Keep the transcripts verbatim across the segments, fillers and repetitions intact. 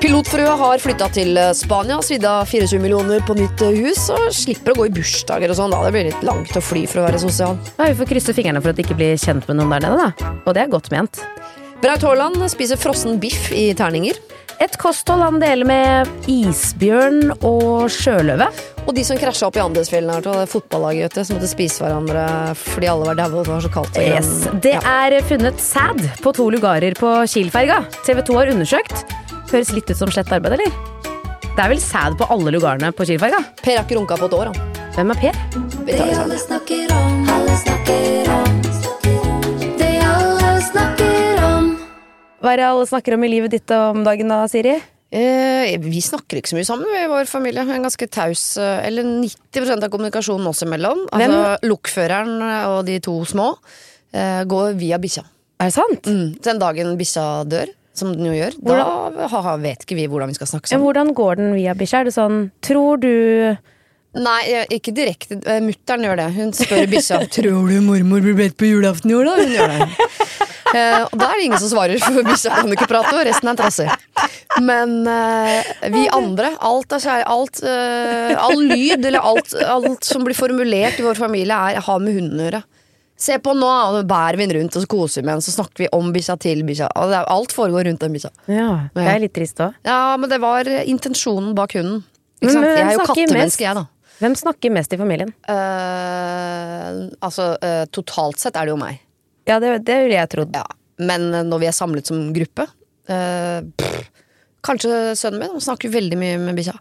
Pilotfrua har flyttet til Spania, svidd av tjuefire millioner på nytt hus, og slipper å gå i bursdager og sånn. Da det blir litt langt å fly for å være sosial. Ja, vi får krysse fingrene for at de ikke blir kjent med noen der nede, da. Og det er godt ment. Braut Haaland spiser frossen biff i terninger. Et kosthold han deler med isbjørn og sjøløve. Og de som krasjet opp i Andesfjellene her til fotballaget, vet du, som måtte spise hverandre fordi alle var døde og det var så kaldt. Yes. Det er funnet sæd på to lugarer på Kielferga. T V to har undersøkt. Høres litt ut som slett arbeid, eller? Det er vel sæd på alle lugarene på Kielferga? Per har ikke runka på et år, han. Hvem er Per? Det alle snakker om, alle snakker om. Det alle snakker om. Hva er det alle snakker om i livet ditt om dagen da, Siri? Eh, vi snakker ikke så mye sammen i vår familie. En ganske taus, eller nitti prosent av kommunikasjonen oss imellom. Altså, lokføreren og de to små eh, går via bikkja. Er det sant? Mm. Den dagen bikkja dør, som den jo gjør, hvordan? Da ha, vet ikke vi hvordan vi skal snakke sammen. Hvordan går den via bikkja? Er det sånn, tror du... Nei, ikke direkte. Mutteren gjør det. Hun spør bikkja, tror du mormor blir bedt på julaften i år da? Hun gjør det. Eh, og da er det ingen som svarer, for bikkja kan ikke prate, og resten er trasser. Men eh, vi andre, alt er kjære, alt, eh, all lyd, eller alt, alt som blir formulert i vår familie, er har med hunden å gjøre. Se på nå, og bærer vi den rundt, og så koser vi med den, så snakker vi om bikkja til bikkja. Og det er, alt foregår rundt den bikkja. Ja, det er litt trist også. Ja, men det var intensjonen bak hunden. Ikke sant? Men, Jeg er jo snakker kattemenneske, mest- jeg da. Hvem snakker mest i familien? Eh, altså, eh, totalt sett er det jo meg. Ja, det, det ville jeg trodd. Ja. Men når vi er samlet som gruppe eh, pff, kanskje sønnen min, hun snakker veldig mye med bikkja.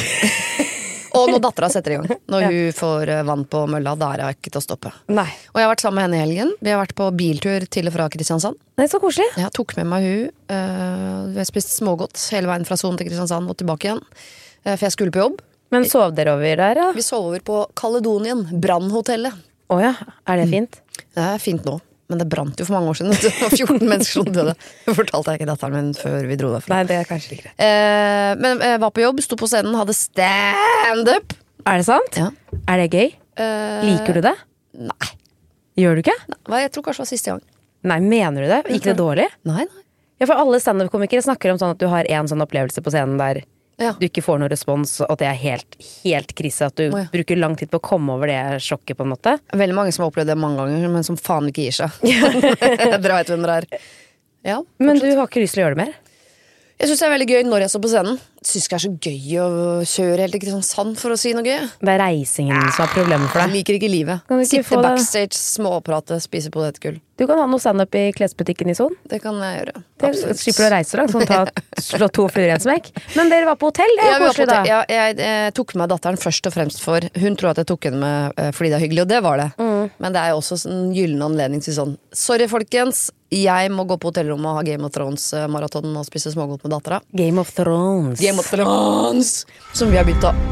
Og når dattera setter i gang, når hun får eh, vann på mølla, da er jeg ikke til å stoppe. Nei. Og jeg har vært sammen med henne i helgen. Vi har vært på biltur til og fra Kristiansand. Nei, så koselig. Jeg tok med meg hun eh, Vi har spist smågodt hele veien fra Son til Kristiansand og tilbake igjen, eh, for jeg skulle på jobb. Men sov dere over der, da? Vi sov over på Caledonien, Brannhotellet. Åja, er det fint? Det er fint nå, men det brant jo for mange år siden. Det var fjorten mennesker som døde. Det fortalte jeg ikke datteren min før vi dro derfra. Nei, det er kanskje ikke det. Eh, men jeg var på jobb, sto på scenen, hadde stand-up. Er det sant? Ja. Er det gøy? Eh, Liker du det? Nei. Gjør du ikke? Nei, jeg tror kanskje det var siste gang. Nei, mener du det? Gikk det dårlig? Nei, nei. Ja, for alle stand-up-komikere snakker om sånn at du har en sånn opplevelse på scenen der Ja. du ikke får noe respons, og at det er helt, helt krise, at du Å, ja. bruker lang tid på å komme over det sjokket på en måte. Veldig mange som har opplevd det mange ganger, men som faen ikke gir seg. Dere vet hvem dere er. Ja, Men du har ikke lyst til å gjøre det mer? jeg synes det er veldig gøy når jeg står på scenen. Jeg synes ikke det er så gøy å kjøre helt til Kristiansand for å si noe gøy. Det er reisingen som er problemet for Jeg deg. liker ikke livet. Kan du ikke Sitte få det? backstage, småprate, spise potetgull. Du kan ha noe stand-up i klesbutikken i Son. Det kan jeg gjøre. Det Absolutt. slipper du å reise deg, sånn ta, slå to fluer i en smekk. Men dere var på hotell, det Ja, er vi var på koselig da. hotell. Ja, jeg, jeg tok med datteren først og fremst for hun tror at jeg tok henne med eh, fordi det er hyggelig, og det var det. Men det er jo også en gyllen anledning til sånn sorry folkens, jeg må gå på hotellrommet og ha Game of Thrones-maraton og spise smågodt med dattera. Game of Thrones. Game of Thrones som vi har begynt å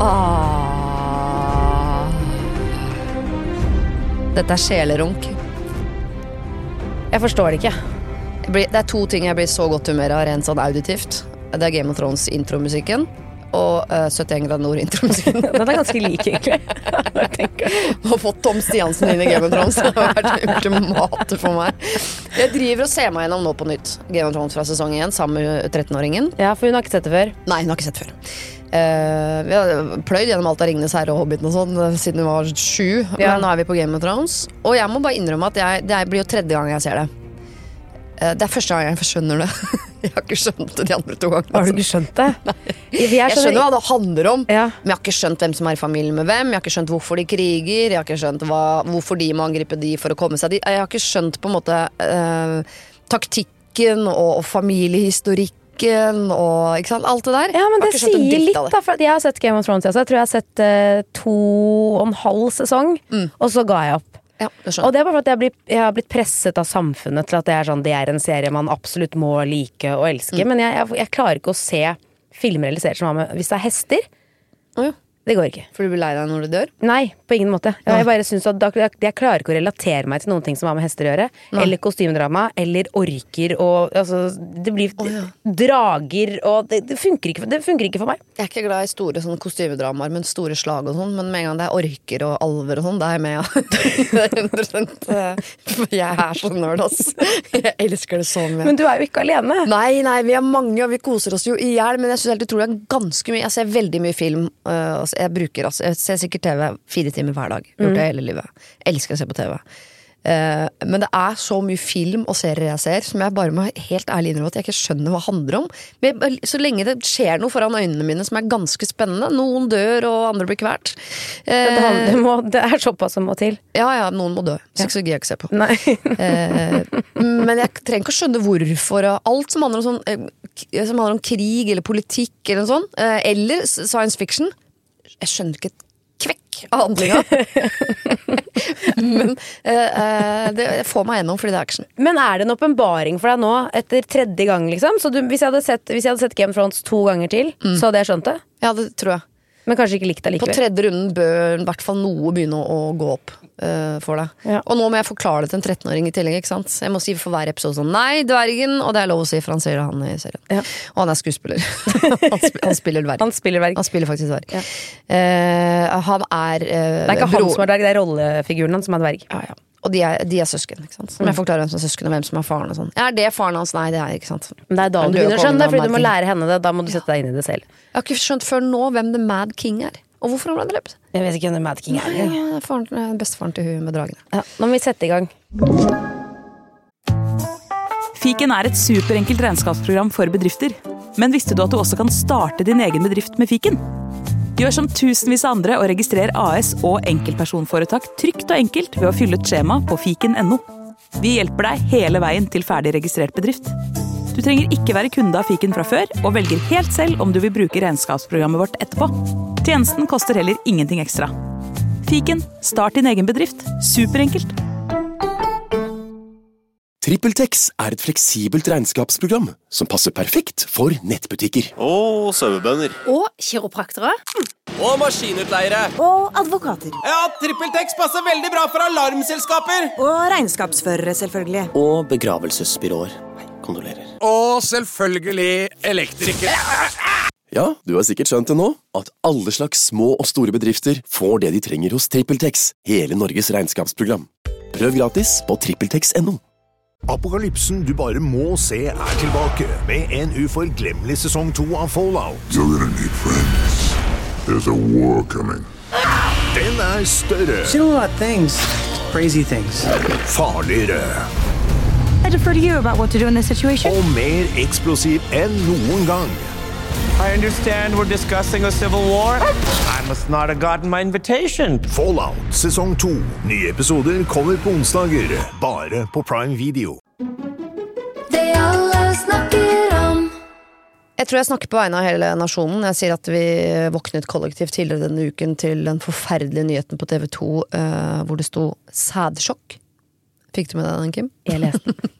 ah. Dette er sjelerunk. Jeg forstår det ikke. Jeg blir, det er to ting jeg blir så godt humør av rent sånn auditivt. Det er Game of Thrones intromusikken og uh, syttien grader nord intromusikken. Den er ganske lik egentlig. Jeg tenker. Å få Tom Stiansen inn i Game of Thrones har vært ultimate for meg. Jeg driver og ser meg gjennom nå på nytt Game of Thrones fra sesong én sammen med trettenåringen. Ja, for hun har ikke sett det før. Nei, hun har ikke sett før. Uh, vi har pløyd gjennom alt av Ringenes herre og Hobbiten og sånn uh, siden hun var sju. Ja. Men nå er vi på Game of Thrones. Og jeg må bare innrømme at jeg, det blir jo tredje gang jeg ser det. Uh, det er første gang jeg skjønner det. Jeg har ikke skjønt det de andre to gangene. Har du ikke skjønt det? Jeg, Jeg skjønner hva det handler om, Ja. men jeg har ikke skjønt hvem som er i familie med hvem. Jeg har ikke skjønt hvorfor de kriger. Jeg har ikke skjønt hva, hvorfor de må angripe de for å komme seg dit. Jeg har ikke skjønt på en måte uh, taktikken og, og familiehistorikken og ikke sant, alt det der. Ja, men Jeg har det ikke skjønt en sier dritt litt av det. da, for jeg har sett Game of Thrones, jeg, så jeg tror jeg har sett eh, to og en halv sesong, og så ga jeg opp. Ja, det Og skjønner. det er bare for at jeg, blir, jeg har blitt presset av samfunnet til at det er, sånn, det er en serie man absolutt må like og elske, men jeg, jeg, jeg klarer ikke å se filmer eller serier som har med, hvis det er hester, Å, ja. Det går ikke. For du blir lei deg når du dør? Nei, på ingen måte. Jeg bare synes at da, jeg klarer ikke å relatere meg til noen ting som har med hester å gjøre. Nei. Eller kostymedrama, eller orker og altså, det blir oh, ja. drager og det, det, funker ikke, det funker ikke for meg. Jeg er ikke glad i store sånn kostymedramaer, men store slag og sånn. Men med en gang det er orker og alver og sånn, da er jeg med. Ja. Det er hundre prosent. Jeg er så nerd, ass. Jeg elsker det så mye. Men du er jo ikke alene. Nei, nei, vi er mange, og vi koser oss jo i hjel. Men jeg synes helt utrolig ganske mye. Jeg ser veldig mye film. Uh, Jeg bruker, altså, jeg ser sikkert T V fire timer hver dag. Gjort det hele livet. Jeg elsker å se på T V. Uh, men det er så mye film og serier jeg ser som jeg bare må helt ærlig innrømme at jeg ikke skjønner hva det handler om. Men så lenge det skjer noe foran øynene mine som er ganske spennende, noen dør og andre blir kvert. Uh, det, handler, det, må, det er såpass som må til. Ja, ja, noen må dø. Så ikke så gøy jeg ikke se på. Nei. uh, men jeg trenger ikke å skjønne hvorfor. Alt som handler om, sånn, uh, som handler om krig eller politikk eller noe sånt, uh, eller science fiction. Jeg skjønner ikke et kvekk av handlinga. Men uh, det får meg gjennom fordi det er action. Men er det en åpenbaring for deg nå etter tredje gang liksom? Så du, hvis, jeg hadde sett, hvis jeg hadde sett Game of Thrones to ganger til, mm. så hadde jeg skjønt det? Ja, det tror jeg. Men kanskje ikke likt det likevel. På tredje runden bør i hvert fall noe begynne å, å gå opp uh, for deg. Ja. Og nå må jeg forklare det til en trettenåring i tillegg, ikke sant? Jeg må si for hver episode sånn, nei, dvergen, og det er lov å si, for han sier det han i serien. Ja. Og han er skuespiller. han, spiller, han spiller dverg. Han spiller dverg. Han spiller faktisk dverg. Ja. Uh, han er uh, Det er ikke han som er dverg, det er rollefiguren han som er dverg. Ja, ja. Og de er, de er søsken, ikke sant? Så må jeg forklare hvem som er søsken og hvem som er faren og sånn. Er det faren hans? Nei, det er ikke sant. Men det er da du begynner å skjønne det, fordi du må lære henne det. Da må du sette deg inn i det selv. Jeg har ikke skjønt før nå hvem The Mad King er. Og hvorfor han ble drept? Jeg vet ikke hvem The Mad King er. Nei, ja, faren, bestefaren til hun med dragene. Ja, nå må vi sette i gang. Fiken er et superenkelt regnskapsprogram for bedrifter. Men visste du at du også kan starte din egen bedrift med Fiken? Gjør som tusenvis av andre og registrer A S og enkeltpersonforetak trygt og enkelt ved å fylle et skjema på fiken punktum no. Vi hjelper deg hele veien til ferdig registrert bedrift. Du trenger ikke være kunde av Fiken fra før, og velger helt selv om du vil bruke regnskapsprogrammet vårt etterpå. Tjenesten koster heller ingenting ekstra. Fiken, start din egen bedrift. Superenkelt. TrippelTex er et fleksibelt regnskapsprogram som passer perfekt for nettbutikker. Og sauebønder. Og kiropraktere. Og maskinutleiere. Og advokater. Ja, TrippelTex passer veldig bra for alarmselskaper. Og regnskapsførere, selvfølgelig. Og begravelsesbyråer. Hei, kondolerer. Og selvfølgelig elektrikere. Ja, du har sikkert skjønt det nå, at alle slags små og store bedrifter får det de trenger hos TrippelTex, hele Norges regnskapsprogram. Prøv gratis på trippeltex punktum no. Apokalypsen du bare må se er tilbake med en uforglemmelig sesong to av Fallout. You're gonna need friends. There's a war coming. Den er større. She's doing a lot of things. Crazy things. Farligere. I defer to you about what to do in this situation. Og mer eksplosiv enn noen gang. I understand we're discussing a civil war. I must not have gotten my invitation. Fallout, sesong to. Nye episoder kommer på onsdager, bare på Prime Video. Det alle snakker om. Jeg tror jeg snakker på vegne av hele nasjonen. Jeg sier at vi våknet kollektivt tidligere denne uken til den forferdelige nyheten på T V to, uh, hvor det sto sædsjokk. Fikk du med deg den, Kim? Jeg leste den.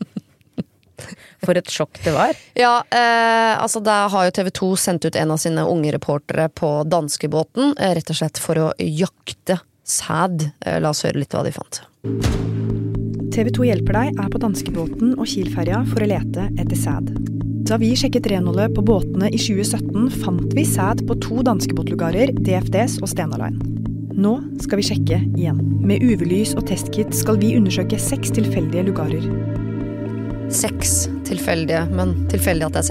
For et sjokk det var. Ja, eh, altså der har jo T V to sendt ut en av sine unge reportere på danskebåten, eh, rett og slett for å jakte sæd. Eh, la oss høre litt hva de fant. T V to hjelper deg er på danskebåten og Kielferja for å lete etter sæd. Da vi sjekket renholdet på båtene i tjue sytten, fant vi sæd på to danskebåtlugarer, D F Ds og Stena Line. Nå skal vi sjekke igjen. Med U V-lys og testkit skal vi undersøke seks tilfeldige lugarer. Seks tilfeldige, men tilfeldig at det er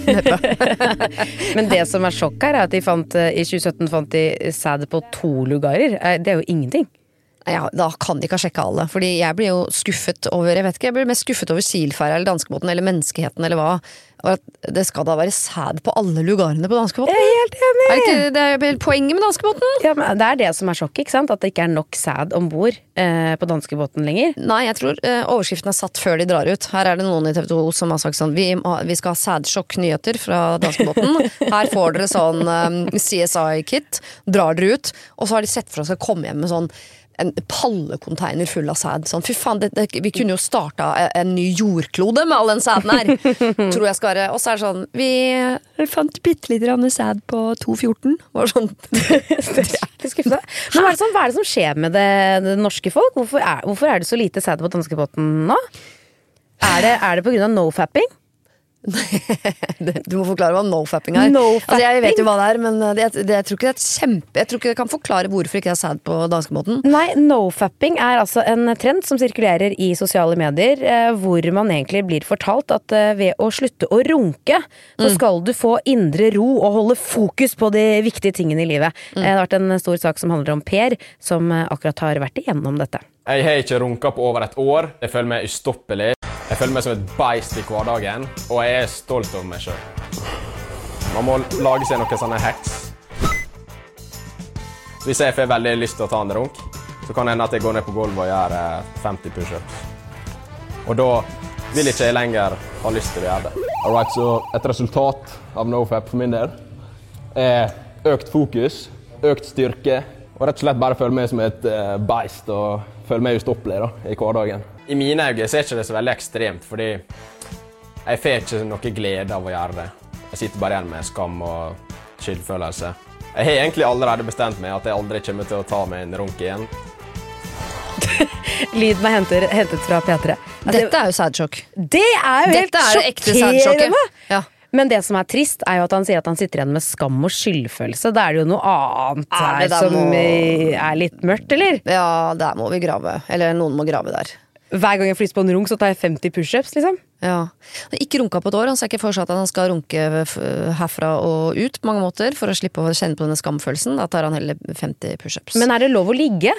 seks. Men det som er sjokk her er at de fant, i tjue sytten fant de sæd på to lugarer. Det er jo ingenting. Ja, da kan de ikke ha sjekket alle, fordi jeg blir jo skuffet over, jeg vet ikke, jeg blir mest skuffet over Kielferja eller danskebåten eller menneskeheten eller hva, og at det skal da være sæd på alle lugarene på danskebåten. Jeg er helt enig! Er det ikke det er poenget med danskebåten? Ja, men det er det som er sjokk, ikke sant? At det ikke er nok sæd ombord eh, på danskebåten lenger. Nei, jeg tror eh, overskriften er satt før de drar ut. Her er det noen i T V to som har sagt sånn, vi, vi skal ha sædsjokk-nyheter fra danskebåten. Her får dere sånn um, C S I-kit, drar dere ut, og så har de sett for oss å komme hjem med sånn en pallekonteiner full av sæd. Sånn, fy faen, det, det, vi kunne jo startet en ny jordklode med all den sæden her. Tror jeg skal være. Og så er det sånn, vi fant bittelitt sæd på to fjorten. Var sånn. Det er skuffende. Men hva er, det som, hva er det som skjer med det, det norske folk? Hvorfor er, hvorfor er det så lite sæd på danskebåten nå? Er det, er det på grunn av no-fapping? Du må forklare hva no-fapping er. No-fapping? Altså, jeg vet jo hva det er, men det, det, jeg tror ikke det er et kjempe Jeg tror ikke jeg kan forklare hvorfor ikke det er sæd på danskebåten. Nei, no-fapping er altså en trend som sirkulerer i sosiale medier, eh, hvor man egentlig blir fortalt at eh, ved å slutte å runke, så skal du få indre ro og holde fokus på de viktige tingene i livet. Mm. Det har vært en stor sak som handler om Per, som eh, akkurat har vært igjennom dette. Jeg har ikke runket på over et år. Jeg føler meg ustoppelig. Jeg føler meg som et beist i hverdagen, og jeg er stolt over meg selv. Man må lage seg noen sånne hacks. Så hvis jeg får veldig lyst til å ta en runk, så kan det hende at jeg går ned på gulvet og gjør femti push-ups. Og da vil ikke jeg lenger ha lyst til å gjøre det. Alright, så et resultat av NoFap for min del er økt fokus, økt styrke, og rett og slett bare føle meg som et beist og føle meg ustoppelig da, i hverdagen. I mine øyne så er ikke det så veldig ekstremt, fordi jeg får ikke noe glede av å gjøre det. Jeg sitter bare igjen med skam og skyldfølelse. Jeg har egentlig allerede bestemt meg at jeg aldri kommer til å ta meg en runk igjen. Lyden er hentet, hentet fra P tre. Dette er jo sædsjokk. Det er jo helt sjokkerende! Ja. Men det som er trist er jo at han sier at han sitter igjen med skam og skyldfølelse. Da er det jo noe annet her som må... er litt mørkt, eller? Ja, der må vi grave. Eller noen må grave der. Hver gang jeg flytter på en runk, så tar jeg femti push-ups, liksom. Ja. Ikke runka på et år, han ser ikke for seg at han skal runke herfra og ut på mange måter, for å slippe å kjenne på denne skamfølelsen. Da tar han heller femti push-ups. Men er det lov å ligge?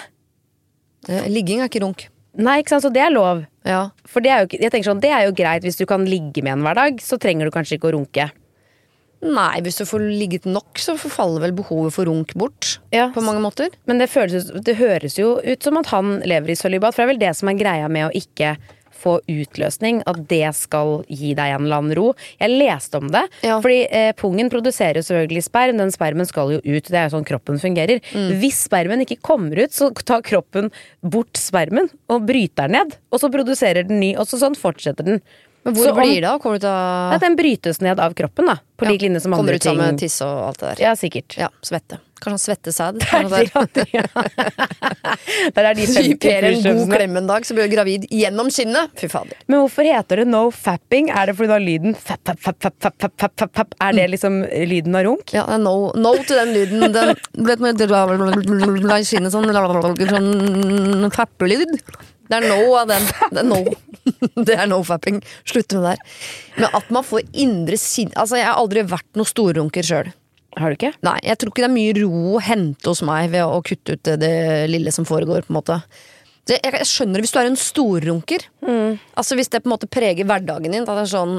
Ligging er ikke runk. Nei, ikke sant, så det er lov. Ja. For det er jo, jeg tenker sånn, det er jo greit hvis du kan ligge med en hver dag, så trenger du kanskje ikke å runke. Nei, hvis du får ligget nok, så forfaller vel behovet for runk bort, ja, på mange måter. Men det, føles, det høres jo ut som at han lever i sølibat, for det er vel det som er greia med å ikke få utløsning, at det skal gi deg en eller annen ro. Jeg leste om det, ja. Fordi eh, pungen produserer jo selvfølgelig sperm, den spermen skal jo ut, det er jo sånn kroppen fungerer. Mm. Hvis spermen ikke kommer ut, så tar kroppen bort spermen og bryter den ned, og så produserer den ny, og så sånn fortsetter den. Men hvor så blir det da? Kommer du til å... Den brytes ned av kroppen da, på ja. Lik linje som andre ting. Kommer ut sammen med tiss og alt det der. Ja, sikkert. Ja, svette. Kanskje han svettesæd. Der, ja. Der er de femti en god klem en dag, så blir du gravid gjennom skinnet. Fy fader. Men hvorfor heter det no-fapping? Er det fordi du har lyden fapp, fapp, fapp, fapp, fapp, fapp, fapp, fapp, fapp? Er det liksom lyden av runk? Ja, no, no til den lyden. Den vet med skinnet sånn, sånn fappelyd. Det er no av den. Det er no. Det er no-fapping. Slutt med det der. Men at man får indre sinn... Altså, jeg har aldri vært noen storrunker selv. Har du ikke? Nei, jeg tror ikke det er mye ro å hente hos meg ved å kutte ut det, det lille som foregår, på en måte. Det, jeg, jeg skjønner hvis du er en storrunker. Mm. Altså, hvis det på en måte preger hverdagen din, da det er sånn...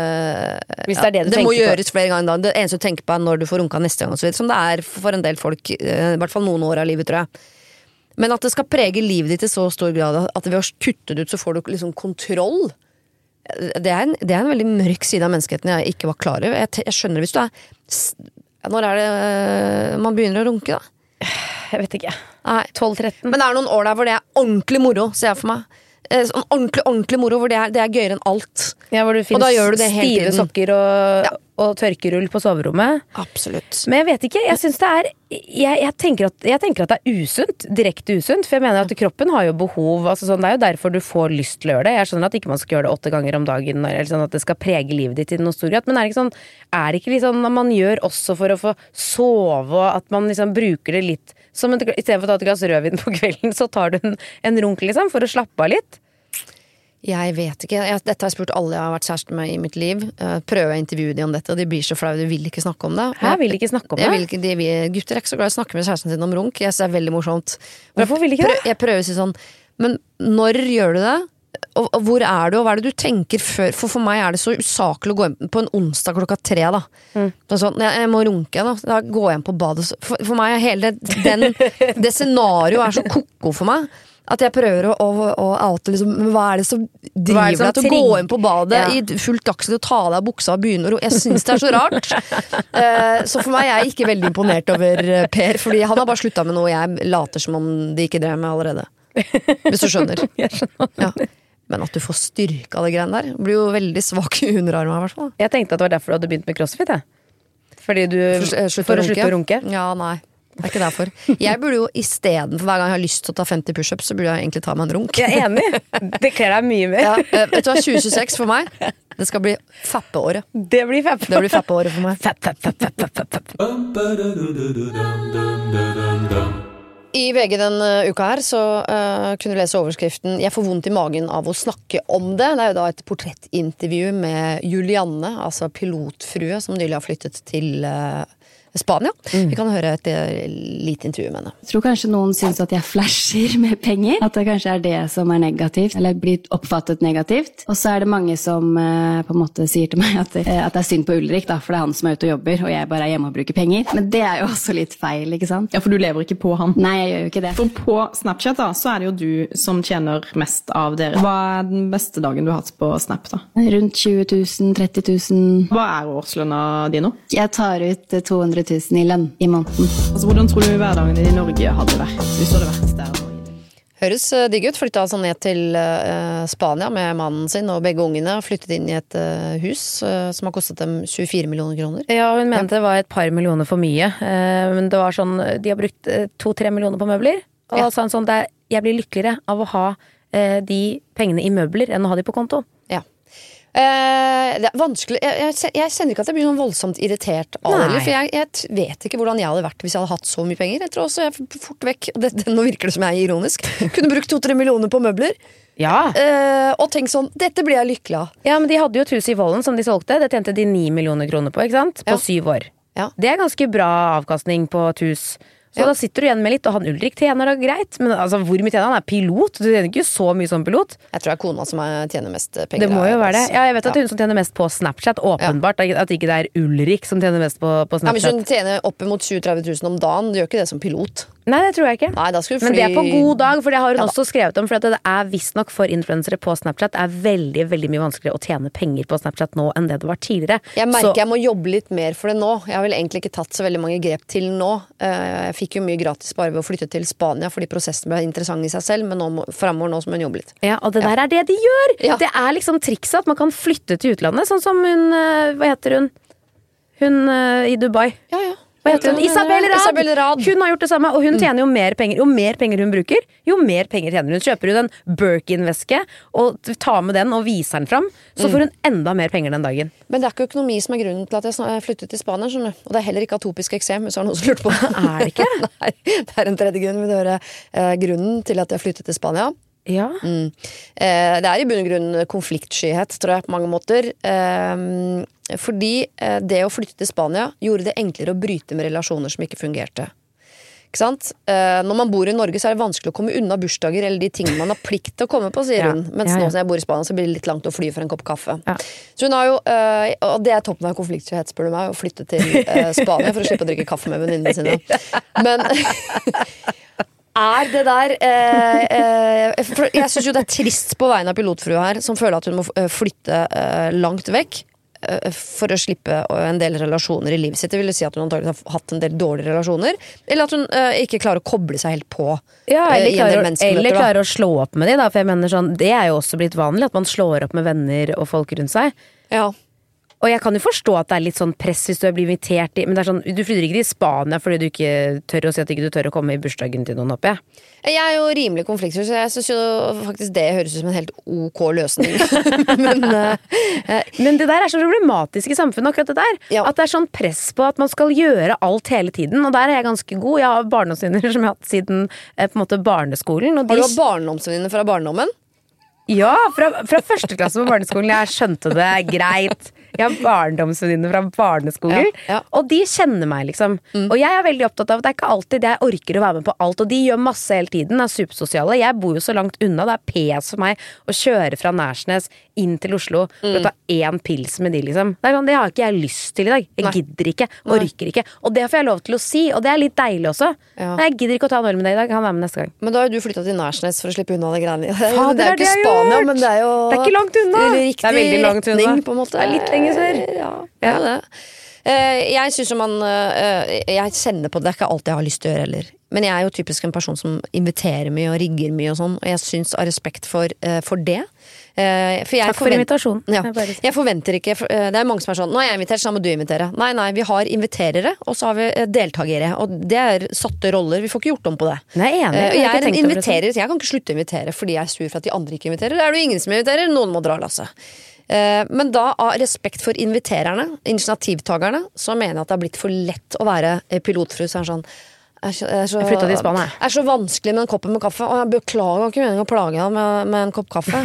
Øh, hvis det er det du ja, det tenker på. må gjøres flere ganger da. Det eneste du tenker på er når du får runka neste gang, og så videre, som det er for en del folk, øh, i hvert fall noen år av livet, tror jeg. Men at det skal prege livet ditt i så stor grad at ved å kutte det ut så får du liksom kontroll. Det er en, det er en veldig mørk side av menneskeheten jeg ikke var klar over. Jeg, jeg skjønner hvis du er... Når er det man begynner å runke da? Jeg vet ikke. tolv tretten. Men det er noen år der hvor det er ordentlig moro, ser jeg for meg. Sånn ordentlig, ordentlig moro, hvor det er, det er gøyere enn alt. Ja, hvor du finner og da gjør du det hele stive tiden. Sokker og, ja. Og tørkerull på soverommet. Absolutt. Men jeg vet ikke, jeg synes det er jeg, jeg, tenker at, jeg tenker at det er usunt, direkte usunt, for jeg mener at kroppen har jo behov, altså sånn, det er jo derfor du får lyst til å gjøre det. Jeg skjønner at ikke man skal gjøre det åtte ganger om dagen, eller sånn at det skal prege livet ditt i noe stor grad, men er det ikke sånn, er det ikke liksom at man gjør også for å få sove, og at man liksom bruker det litt, som en, i stedet for å ta et glass rødvin på kvelden, så tar du en, en runk liksom, for å slappe av litt? Jeg vet ikke. Jeg, dette har jeg spurt alle jeg har vært kjæreste med i mitt liv. Jeg prøver å intervjue dem om dette, og de blir så flau. De vil ikke snakke om det. Hæ, vil ikke snakke om det? Jeg vil ikke, de, vi, gutter er ikke så glad i å snakke med kjæresten sin om runk. Jeg synes det er veldig morsomt. Hvorfor vil ikke det? Jeg prøver å si sånn, men når gjør du det? Og, og hvor er du, og hva er det du tenker før? For for meg er det så usaklig å gå inn på en onsdag klokka tre da. Mm. Sånn, jeg, jeg må runke da. Da går jeg inn på badet. For, for meg er hele det, den, det scenarioet er så koko for meg. At jeg prøver å, å, å oute liksom, hva er det som driver det som deg til å trigg- gå inn på badet Ja. i fullt dagslys og ta av deg buksa og begynne å ro. Jeg synes det er så rart. Eh, så for meg er jeg ikke veldig imponert over eh, Per, fordi han har bare sluttet med noe jeg later som om de ikke drev med allerede. Hvis du skjønner. Jeg skjønner. Ja. Men at du får styrke av det greiene der, blir jo veldig svak i underarmen i hvert fall. Jeg tenkte at det var derfor du hadde begynt med crossfit, jeg. Fordi du, For, eh, slutt for å å slutte å runke. Ja, nei. Det er ikke derfor. Jeg burde jo i stedet for hver gang jeg har lyst til å ta femti pushups, så burde jeg egentlig ta meg en runk. Jeg er enig. Det kler deg mye mer. Ja, eh, vet du hva, tjue tjueseks for meg, det skal bli fappeåret. Det blir fapp. Det blir fappeåret for meg. Fapp, fapp, fapp, fapp, fapp, fapp. I V G den uh, uka her så uh, kunne du lese overskriften «Jeg får vondt i magen av å snakke om det». Det er jo da et portrettintervju med Julianne, altså pilotfrue som nylig har flyttet til uh, Spania. Mm. Vi kan høre et uh, lite intervju med henne. Jeg tror kanskje noen synes at jeg flasher med penger, at det kanskje er det som er negativt, eller blir oppfattet negativt. Og så er det mange som uh, på en måte sier til meg at, uh, at det er synd på Ulrik, da, for det er han som er ute og jobber, og jeg bare er hjemme og bruker penger. Men det er jo også litt feil, ikke sant? Ja, for du lever ikke på han. Nei, jeg gjør jo ikke det. For på Snapchat da, så er det jo du som tjener mest av dere. Hva er den beste dagen du har hatt på Snap da? Rundt tjue tusen, tretti tusen. Hva er årslønna di nå? Jeg tar ut to hundre tusen i lønn i måneden. Altså, hvordan tror du hverdagen i Norge hadde vært hvis du hadde vært der? Høres uh, digg ut. Flyttet altså ned til uh, Spania med mannen sin og begge ungene. Flyttet inn i et uh, hus uh, som har kostet dem tjuefire millioner kroner. Ja, hun mente det var et par millioner for mye. Uh, men det var sånn, de har brukt uh, to-tre millioner på møbler. Og Ja. da sa hun sånn, det er, jeg blir lykkeligere av å ha uh, de pengene i møbler enn å ha de på konto. Ja. Eh, det er vanskelig jeg, jeg, jeg kjenner ikke at jeg blir sånn voldsomt irritert av det, Nei. for jeg, jeg vet ikke hvordan jeg hadde vært hvis jeg hadde hatt så mye penger. Jeg tror også jeg er fort vekk det, det, Nå virker det som jeg er ironisk. Kunne brukt to-tre millioner på møbler. Ja. Eh, og tenk sånn, dette blir jeg lykkelig av. Ja, men de hadde jo et hus i Vollen som de solgte. Det tjente de ni millioner kroner på, ikke sant? På Ja. syv år. Ja. Det er ganske bra avkastning på et hus. Så Ja. da sitter du igjen med litt, og han Ulrik tjener da greit. Men altså, hvor mye tjener han? Han er pilot. Du tjener ikke så mye som pilot. Jeg tror det er kona som er, tjener mest penger. Det må jo være det. Ja, jeg vet at Ja. hun som tjener mest på Snapchat, åpenbart. At ikke det er Ulrik som tjener mest på, på Ja, men hvis Snapchat. hun tjener opp mot tjue til tretti tusen om dagen, du gjør ikke det som pilot. Nei, det tror jeg ikke. Nei, da skal du fly... Men det er på god dag, for det har hun Ja da. også skrevet om. For at det er visstnok for influensere på Snapchat er veldig veldig mye vanskeligere å tjene penger på Snapchat nå enn det det var tidligere. Jeg merker Så- jeg må jobbe litt mer for det nå. Jeg har vel egentlig ikke tatt så veldig mange grep til nå. Eh, Jeg fikk jo mye gratis bare ved å flytte til Spania, fordi prosessen ble interessant i seg selv, men nå må, fremover nå må hun jobbe litt. Ja, og det der er det de gjør! Ja. Det er liksom trikset at man kan flytte til utlandet, sånn som hun, eh, hva heter hun? Hun eh, i Dubai. Ja, ja. Hva heter hun? Isabel Rad! Isabel Rad. Hun har gjort det samme, og hun tjener jo mer penger. Jo mer penger hun bruker, jo mer penger tjener hun. Kjøper hun en Birkin-veske og tar med den og viser den fram, så får hun enda mer penger den dagen. Men det er ikke økonomi som er grunnen til at jeg snak- flyttet til Spania, skjønner du. Og det er heller ikke atopisk eksem, hvis det er noen som lurte på det. Er det ikke? Nei, det er en tredje grunn. Vil du høre eh, grunnen til at jeg flyttet til Spania? Ja. Mm. Eh, det er i bunn og grunn konfliktskyhet, tror jeg, på mange måter. Eh, fordi eh, det å flytte til Spania gjorde det enklere å bryte med relasjoner som ikke fungerte. Ikke sant? Eh, når man bor i Norge, så er det vanskelig å komme unna bursdager eller de tingene man har plikt til å komme på, sier Ja. hun. Mens Ja, ja. nå som jeg bor i Spania, så blir det litt langt å fly for en kopp kaffe. Ja. Så hun har jo, eh, og det er toppen av konfliktskyhet, spør du meg, å flytte til eh, Spania for å slippe å drikke kaffe med venninnene sine. Men er det der eh, eh, for Jeg synes jo det er trist på vegne av pilotfrua her, som føler at hun må eh, flytte eh, langt vekk eh, for å slippe en del relasjoner i livet sitt. Det vil si at hun antagelig har hatt en del dårlige relasjoner, eller at hun eh, ikke klarer å koble seg helt på. Ja, eh, eller i en del klarer, menneskemøter, eller da. klarer å slå opp med de, da. For jeg mener sånn, det er jo også blitt vanlig at man slår opp med venner og folk rundt seg. Ja. Og jeg kan jo forstå at det er litt sånn press hvis du blir invitert i. Men det er sånn, du flytter ikke til Spania fordi du ikke tør å si at ikke du tør å komme i bursdagen til noen, håper jeg. Jeg er jo rimelig konfliktsky, så jeg synes jo faktisk det høres ut som en helt ok løsning. Men eh, Men det der er så problematisk i samfunnet, akkurat det der. Ja. At det er sånn press på at man skal gjøre alt hele tiden. Og der er jeg ganske god. Jeg har barndomsvenner som jeg har hatt siden eh, på en måte barneskolen. Og har du de- hatt barndomsvenninne fra barndommen? Ja, fra, fra første klasse på barneskolen. Jeg skjønte det greit. Jeg har barndomsvenninner fra barneskolen, Ja, ja. og de kjenner meg, liksom. Og jeg er veldig opptatt av at det er ikke alltid jeg orker å være med på alt, og de gjør masse hele tiden, er supersosiale. Jeg bor jo så langt unna, det er P S for meg å kjøre fra Nærsnes inn til Oslo for å ta en pils med de, liksom. Det er sånn, det har ikke jeg lyst til i dag. Jeg Nei. gidder ikke, orker ikke. Og det får jeg lov til å si, og det er litt deilig også. Ja. Nei, jeg gidder ikke å ta en øl med deg i dag, han er med neste gang. Men da har jo du flyttet til Nærsnes for å slippe unna det greiene. Fader, det er jo ikke Spania, men det er jo det er ikke langt unna. Riktig det er veldig langt unna. Retning, på en måte. Det er litt lenge sør. Ja, ja. det. Uh, jeg synes man uh, jeg kjenner på det, det er ikke alt jeg har lyst til å gjøre heller. Men jeg er jo typisk en person som inviterer mye og rigger mye og sånn, og jeg synes av respekt for, uh, for det. Uh, for jeg Takk for invitasjonen. Ja, jeg forventer ikke, for, uh, det er mange som er sånn, nå er jeg invitert, så må du invitere. Nei, nei, vi har inviterere, og så har vi uh, deltagere, og det er satte roller, vi får ikke gjort om på det. Nei, enig. Uh, jeg er en inviterer, så jeg kan ikke slutte å invitere fordi jeg er sur for at de andre ikke inviterer. Det er det jo ingen som inviterer, noen må dra lasset. Men da, av respekt for invitererne, initiativtagerne, så mener jeg at det har blitt for lett å være pilotfru. Så er det sånn er så, er så, Jeg flyttet til Spania. Er så vanskelig med en kopp med kaffe. Og jeg beklager ikke meningen å plage han med, med en kopp kaffe.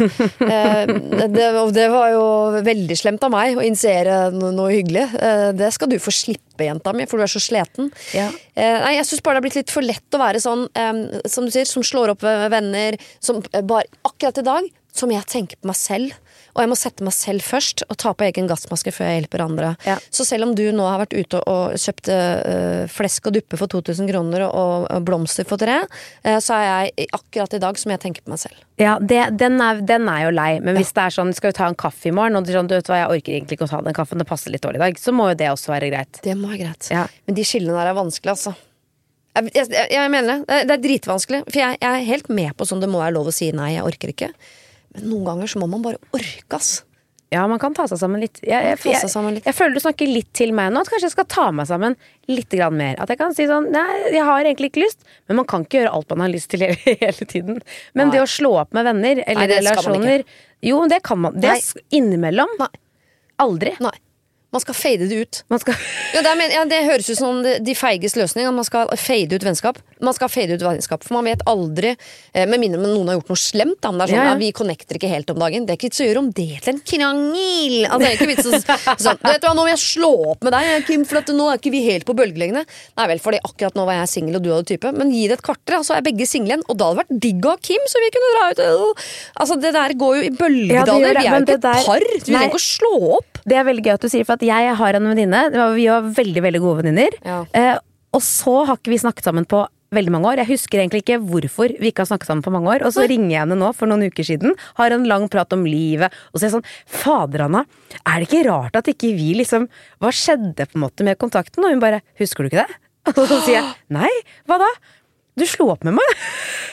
det, det var jo veldig slemt av meg å initiere noe, noe hyggelig. Det skal du få slippe, jenta mi, for du er så sleten. Ja. Nei, jeg synes bare det har blitt litt for lett å være sånn, som du sier, som slår opp venner, som bare akkurat i dag, som jeg tenker på meg selv. Og jeg må sette meg selv først og ta på egen gassmaske før jeg hjelper andre. Ja. Så selv om du nå har vært ute og kjøpt uh, flesk og duppe for to tusen kroner og, og blomster for tre, uh, så er jeg akkurat i dag som jeg tenker på meg selv. Ja, det, den, er, den er jo lei, men hvis ja. det er sånn, skal vi ta en kaffe i morgen, og du, sånn, du vet hva, jeg orker egentlig ikke å ta den kaffen, det passer litt dårlig i dag, så må jo det også være greit. Det må være greit. Ja. Men de skillene der er vanskelig, altså. Jeg, jeg, jeg mener det, det er dritvanskelig, for jeg, jeg er helt med på sånn det må være lov å si nei, jeg orker ikke. Men noen ganger så må man bare orke, ass. Ja, man kan ta seg sammen litt. Jeg, jeg, jeg, jeg, jeg føler du snakker litt til meg nå, at kanskje jeg skal ta meg sammen litt grann mer. At jeg kan si sånn, nei, jeg har egentlig ikke lyst, men man kan ikke gjøre alt man har lyst til hele tiden. Men nei. Det å slå opp med venner, eller nei, relasjoner, jo, det kan man. Det er innimellom. Nei. Aldri. Nei. Man skal fade det ut. Man skal... ja, det, er, ja, det høres ut som de feiges løsning, at man skal fade ut vennskap. Man skal fade ut vennskap, for man vet aldri, eh, med mindre noen har gjort noe slemt, da, men det er sånn, ja, ja. Ja, vi connecter ikke helt om dagen. Det er ikke vits å gjøre om det til en krangel. Altså, det er ikke vits å sånn, du vet hva, nå må jeg slå opp med deg, Kim, for at nå er ikke vi helt på bølgelengde. Nei vel, fordi akkurat nå var jeg single og du hadde type, men gi det et kvarter, så er begge single igjen, og da hadde det vært digg av Kim, så vi kunne dra ut. Altså, det der går jo i bølgedaler. Ja, vi er jo ikke et der... par, vi trenger ikke å slå opp. Det er veldig gøy at du sier, for at jeg har en venninne, vi var veldig, veldig gode venninner, ja. eh, og så har ikke vi snakket sammen på veldig mange år. Jeg husker egentlig ikke hvorfor vi ikke har snakket sammen på mange år, og så ringer jeg henne nå for noen uker siden, har en lang prat om livet, og så er jeg sånn, fader Anna, er det ikke rart at ikke vi liksom, hva skjedde på en måte med kontakten? Og hun bare, husker du ikke det? Og så sier jeg, nei, hva da? Du slo opp med meg.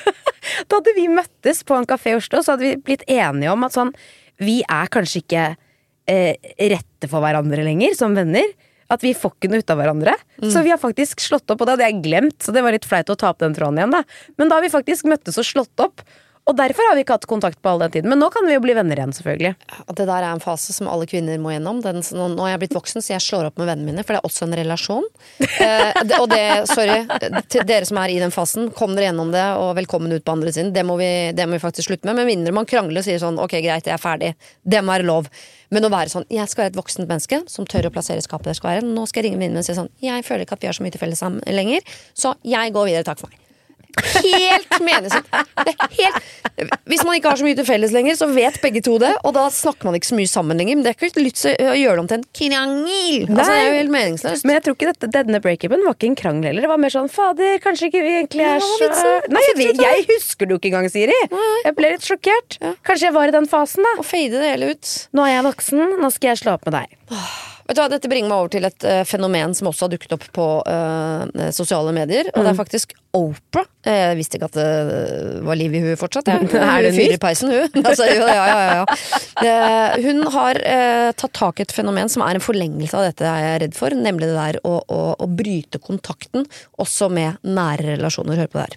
Da hadde vi møttes på en kafé i Oslo, så hadde vi blitt enige om at sånn, vi er kanskje ikke eh, rette for hverandre lenger, som venner. At vi får ikke noe ut av hverandre. Mm. Så vi har faktisk slått opp, og det hadde jeg glemt, så det var litt flaut å ta opp den tråden igjen, da. Men da har vi faktisk møttes og slått opp, og derfor har vi ikke hatt kontakt på all den tiden. Men nå kan vi jo bli venner igjen, selvfølgelig. Det der er en fase som alle kvinner må gjennom. Den, nå er jeg blitt voksen, så jeg slår opp med vennene mine, for det er også en relasjon. eh, det, og det, sorry, til dere som er i den fasen, kom dere gjennom det, og velkommen ut på andre siden. Det må vi, det må vi faktisk slutte med. Med mindre man krangler og sier sånn, ok, greit, jeg er ferdig. Det må være lov. Men å være sånn, jeg skal være et voksent menneske som tør å plassere skapet der skal være. Nå skal jeg ringe venninnen min og si sånn, jeg føler ikke at vi har så mye til felles sammen lenger, så jeg går videre, takk for meg. Helt meningsløst. Det er helt... Hvis man ikke har så mye til felles lenger, så vet begge to det, og da snakker man ikke så mye sammen lenger. Men det er ikke lytt å gjøre det om til en krangel. Altså, det er jo helt meningsløst. Men jeg tror ikke dette, denne break-upen var ikke en krangel heller. Det var mer sånn, fader, kanskje ikke vi egentlig er så... Nei, jeg, vet, jeg husker du ikke engang, Siri. Jeg ble litt sjokkert. Kanskje jeg var i den fasen, da. Og fade det hele ut. Nå er jeg voksen, nå skal jeg slå opp med deg. Vet du hva, dette bringer meg over til et uh, fenomen som også har dukket opp på uh, sosiale medier, og mm. det er faktisk Oprah. Jeg visste ikke at det var liv i huet fortsatt. Ja. Er det fyrer i peisen, hun? Altså, ja, ja, ja, ja. Uh, hun har uh, tatt tak i et fenomen som er en forlengelse av dette jeg er redd for, nemlig det der å, å, å bryte kontakten også med nære relasjoner. Hør på det her.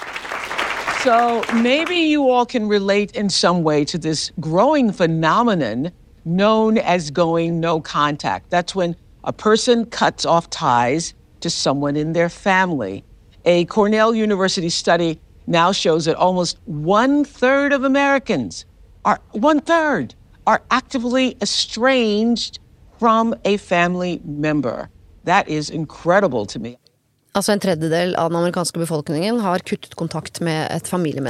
So maybe you all can relate in some way to this growing phenomenon known as going no contact. That's when a person cuts off ties to someone in their family. A Cornell University study now shows that almost one third of Americans are one third are actively estranged from a family member. That is incredible to me. Altså en tredjedel av den amerikanske befolkningen har kuttet kontakt med et familiemedlem.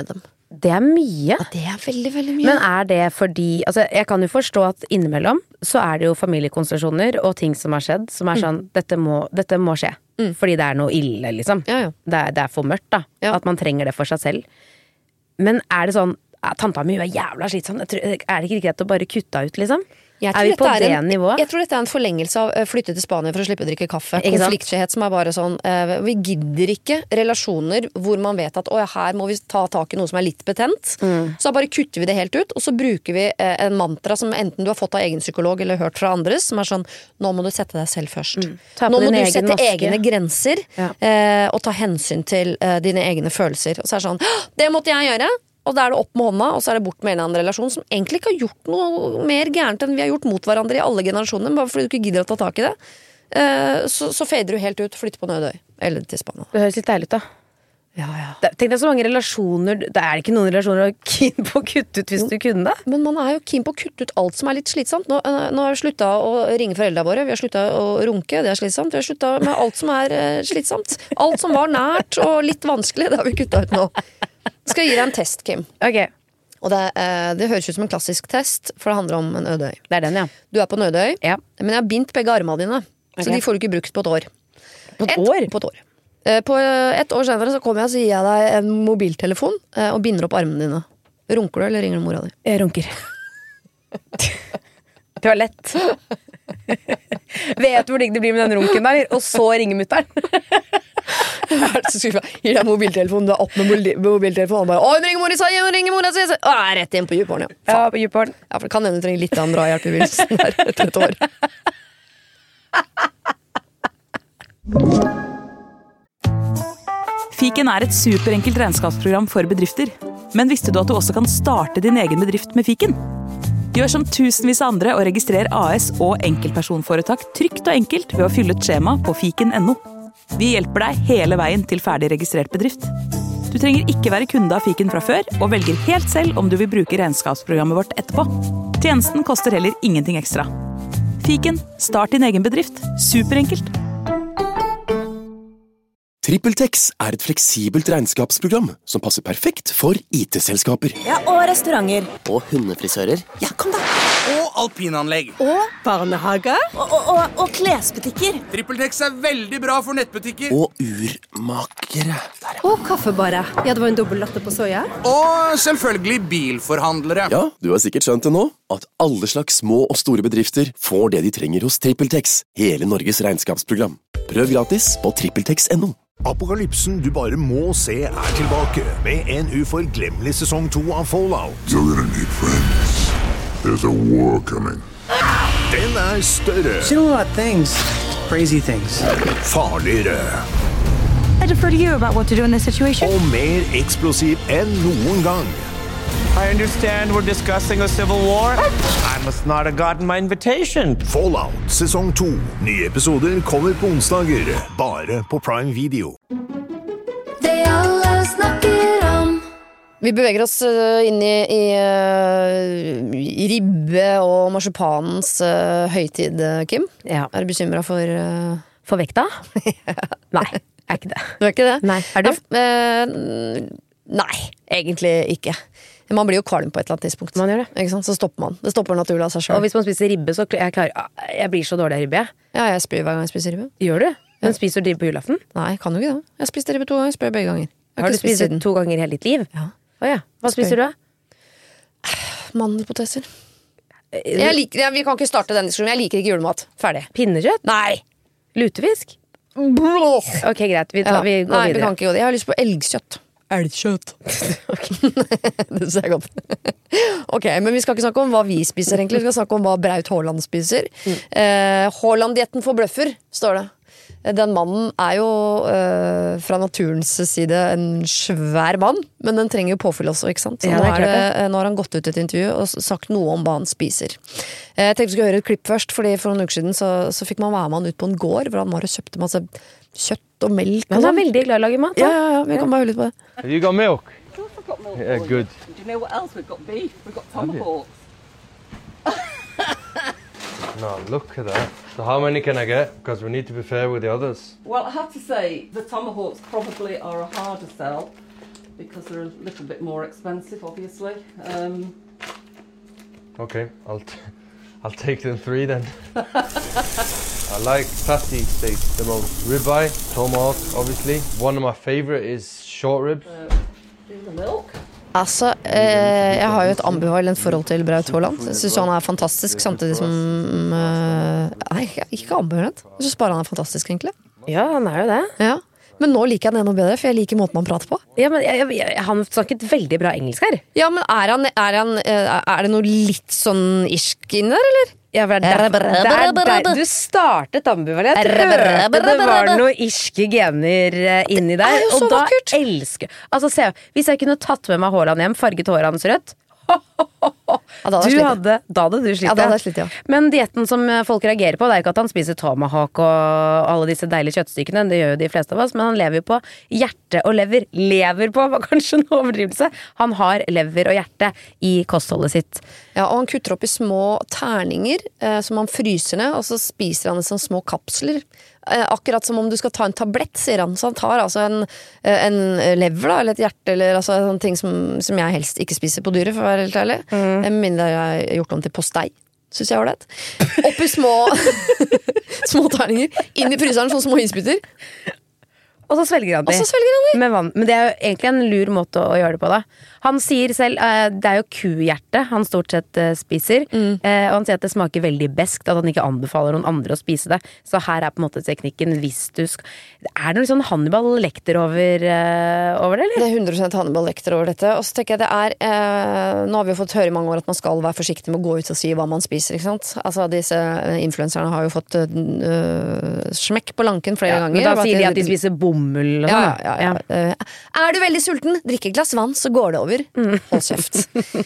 Det er mye. Ja, det er veldig, veldig mye. Men er det fordi, altså jeg kan jo forstå at innimellom så er det jo familiekonstellasjoner og ting som har skjedd, som er sånn, mm. dette, må, dette må skje. Mm. Fordi det er noe ille, liksom. Ja, ja. Det, er, det er for mørkt, da. Ja. At man trenger det for seg selv. Men er det sånn, tanta mi er jævla slitsom, er det ikke greit å bare kutte ut, liksom? Er vi på det en, nivået? Jeg tror dette er en forlengelse av flytte til Spania for å slippe å drikke kaffe. Konfliktskyhet som er bare sånn, uh, vi gidder ikke relasjoner hvor man vet at å, her må vi ta tak i noe som er litt betent. Mm. Så bare kutter vi det helt ut, og så bruker vi uh, en mantra som enten du har fått av egen psykolog eller hørt fra andres, som er sånn, nå må du sette deg selv først. Mm. Nå må du sette maske. Egne grenser, ja. uh, og ta hensyn til uh, dine egne følelser. Og så er det sånn, det måtte jeg gjøre! Og da er det opp med hånda, og så er det bort med en eller annen relasjon som egentlig ikke har gjort noe mer gærent enn vi har gjort mot hverandre i alle generasjoner, bare fordi du ikke gidder å ta tak i det. Så, så fader du helt ut, flytter på Nødøy. Eller til Spania. Det høres litt deilig ut, da. Ja, ja. Tenk deg så mange relasjoner. Det er ikke noen relasjoner å keen på å kutte ut hvis du kunne det. Men man er jo keen på å kutte ut alt som er litt slitsomt. Nå, nå har vi slutta å ringe foreldrene våre. Vi har slutta å runke, det er slitsomt. Vi har slutta med alt som er uh, slitsomt. Alt som var nært og litt vanskelig, det har vi kutta ut nå. Jeg skal gi deg en test, Kim. Okay. Og det, uh, det høres ut som en klassisk test, for det handler om en øde øy. Det er den, ja. Du er på Nødøy, ja. Men jeg har bindt begge armene dine. Okay. Så de får du ikke brukt på et år. På et, et år? På et år. På et år senere så kommer jeg og så gir jeg deg en mobiltelefon og binder opp armene dine. Runker du, eller ringer du mora di? Jeg runker. Det var lett. Vet du hvor digg det blir med den runken der? Og så ringer mutteren. Gir deg mobiltelefonen, du er opp med mobiltelefonen og bare, å, hun ringer mora si, hun ringer mora si. Å, jeg er rett inn på djuphåren, ja. Ja, på djuphåren. Ja, for det kan hende du trenger litt av en drahjelp i vilsen der etter et år. Fiken er et superenkelt regnskapsprogram for bedrifter. Men visste du at du også kan starte din egen bedrift med Fiken? Gjør som tusenvis av andre og registrer A S og enkeltpersonforetak trygt og enkelt ved å fylle et skjema på fiken punktum no. Vi hjelper deg hele veien til ferdig registrert bedrift. Du trenger ikke være kunde av Fiken fra før, og velger helt selv om du vil bruke regnskapsprogrammet vårt etterpå. Tjenesten koster heller ingenting ekstra. Fiken, start din egen bedrift. Superenkelt. TrippelTex er et fleksibelt regnskapsprogram som passer perfekt for I T-selskaper. Ja, og restauranter. Og hundefrisører. Ja, kom da. Og alpinanlegg. Og barnehage. Og, og, og, og klesbutikker. TrippelTex er veldig bra for nettbutikker. Og urmakere. Og kaffebarer. Ja, det var en dobbelt latte på soja. Og selvfølgelig bilforhandlere. Ja, du har sikkert skjønt det nå, at alle slags små og store bedrifter får det de trenger hos TrippelTex, hele Norges regnskapsprogram. Prøv gratis på trippeltex punktum no. Apokalypsen du bare må se er tilbake med en uforglemmelig sesong to av Fallout. You're gonna need friends. There's a war coming. Den er større. Seen a lot of things. Crazy things. Farligere. I defer to you about what to do in this situation. Og mer eksplosiv enn noen gang. I understand we're discussing a civil war. I must not have gotten my invitation. Fallout sesong to. Nye episoder kommer på onsdager, bare på Prime Video. Det alle snakker om. Vi beveger oss inn i, i, i ribbe og marsipanens uh, høytid, Kim. Ja. Er du bekymret for... Uh... For vekta? Nei, jeg er ikke det. Du er ikke det? Nei, er du? Ja, uh, nei, egentlig ikke. Man blir jo kvalm på et eller annet tidspunkt. Man gjør det. Ikke sant? Så stopper man. Det stopper naturlig av seg selv. Og hvis man spiser ribbe, så jeg, klarer, jeg blir så dårlig av ribbe. Ja, jeg spyr hver gang jeg spiser ribbe. Gjør du? Men spiser du ribbe på julaften? Nei, jeg kan jo ikke det. Jeg spiste ribbe to ganger, spør begge ganger. Jeg har du spist det to ganger i hele ditt liv? Ja. Å ja. Hva Spør. spiser du da? Mandelpoteter. Jeg liker, jeg, vi kan ikke starte den diskusjonen. Jeg liker ikke julemat. Ferdig. Pinnekjøtt? Nei. Lutefisk? Blå. Ok, greit. Vi, tar, ja. vi går Nei, videre. Vi kan ikke gå det. Jeg har lyst på elgkjøtt. Elgkjøtt. Det ser jeg godt. Ok, men vi skal ikke snakke om hva vi spiser egentlig. Vi skal snakke om hva Braut Haaland spiser. Mm. Eh, Haaland-dietten for bløffer, står det. Den mannen er jo øh, fra naturens side en svær mann, men den trenger jo påfyll også, ikke sant? Så Ja, nå, det er er klart det, nå har han gått ut i et intervju og sagt noe om hva han spiser. Jeg tenkte vi skulle høre et klipp først, fordi for noen uker siden så, så fikk man være med han ut på en gård hvor han var og kjøpte masse kjøtt og melk. Han er veldig glad i å lage mat. Ja, ja, ja, vi kan bare høre litt på det. Have you got milk? I've got milk. Yeah, good. Do you know what else we've got? Beef. We've got tomahawks. No, look at that. So how many can I get? Because we need to be fair with the others. Well, I have to say the tomahawks probably are a harder sell. because they're a little bit more expensive, obviously. Um, Okay, I'll t- I'll take them three then. I like fatty steaks the most. Ribeye, tomahawk, obviously. One of my favorite is short ribs. uh, do the milk. Altså, eh, jeg har jo et ambivalent forhold til Braut Haaland. Jeg synes han er fantastisk, samtidig som eh, Nei, ikke ambivalent. Jeg synes bare han er fantastisk, egentlig. Ja, han er jo det. Ja. Men nå liker jeg den enda bedre, for jeg liker måten han prater på. Ja, men jeg, jeg, han snakket veldig bra engelsk her. Ja, men er, han, er, han, er det noe litt sånn irsk inn der, eller? Ja, det er der, der. Du startet ambivalent. Jeg hørte det var noen irske gener inni der. Og da elsker Altså, se, hvis jeg kunne tatt med meg Haaland hjem, farget håret hans rødt, Ja, da, du hadde hadde, da hadde du slitt, ja, da hadde jeg slitt, ja. Men dietten som folk reagerer på, det er ikke at han spiser tomahawk og alle disse deilige kjøttstykkene, det gjør jo de fleste av oss, men han lever jo på hjerte og lever. Lever på var kanskje en overdrivelse. Han har lever og hjerte i kostholdet sitt. Ja, og han kutter opp i små terninger eh, som han fryser ned, og så spiser han i sånne små kapsler. Eh, akkurat som om du skal ta en tablett, sier han. Så han tar altså en, en lever da, eller et hjerte, eller altså, sånne ting som, som jeg helst ikke spiser på dyret, for å være helt ærlig. Mm. Jeg minner jeg har gjort om til postei. Synes jeg var det. Opp i små små terninger, inn i fryseren, sånne små isbiter. Og så svelger han de. Og så svelger han de. Med vann. Men det er jo egentlig en lur måte å, å gjøre det på da. Han sier selv, uh, det er jo kuhjerte han stort sett uh, spiser, mm. uh, og han sier at det smaker veldig beskt, at han ikke anbefaler noen andre å spise det. Så her er på en måte teknikken hvis du skal... Er det noe sånn Hannibal Lecter over, uh, over det, eller? Det er hundre prosent Hannibal Lecter over dette. Og så tenker jeg det er, uh, nå har vi jo fått høre i mange år at man skal være forsiktig med å gå ut og si hva man spiser, ikke sant? Altså disse influenserne har jo fått uh, smekk på lanken flere ja, ganger. Men da sier de at de spiser bomull og sånn. Ja, ja, ja. Uh, er du veldig sulten? Drikk et glass vann, så går det over. Hold kjeft.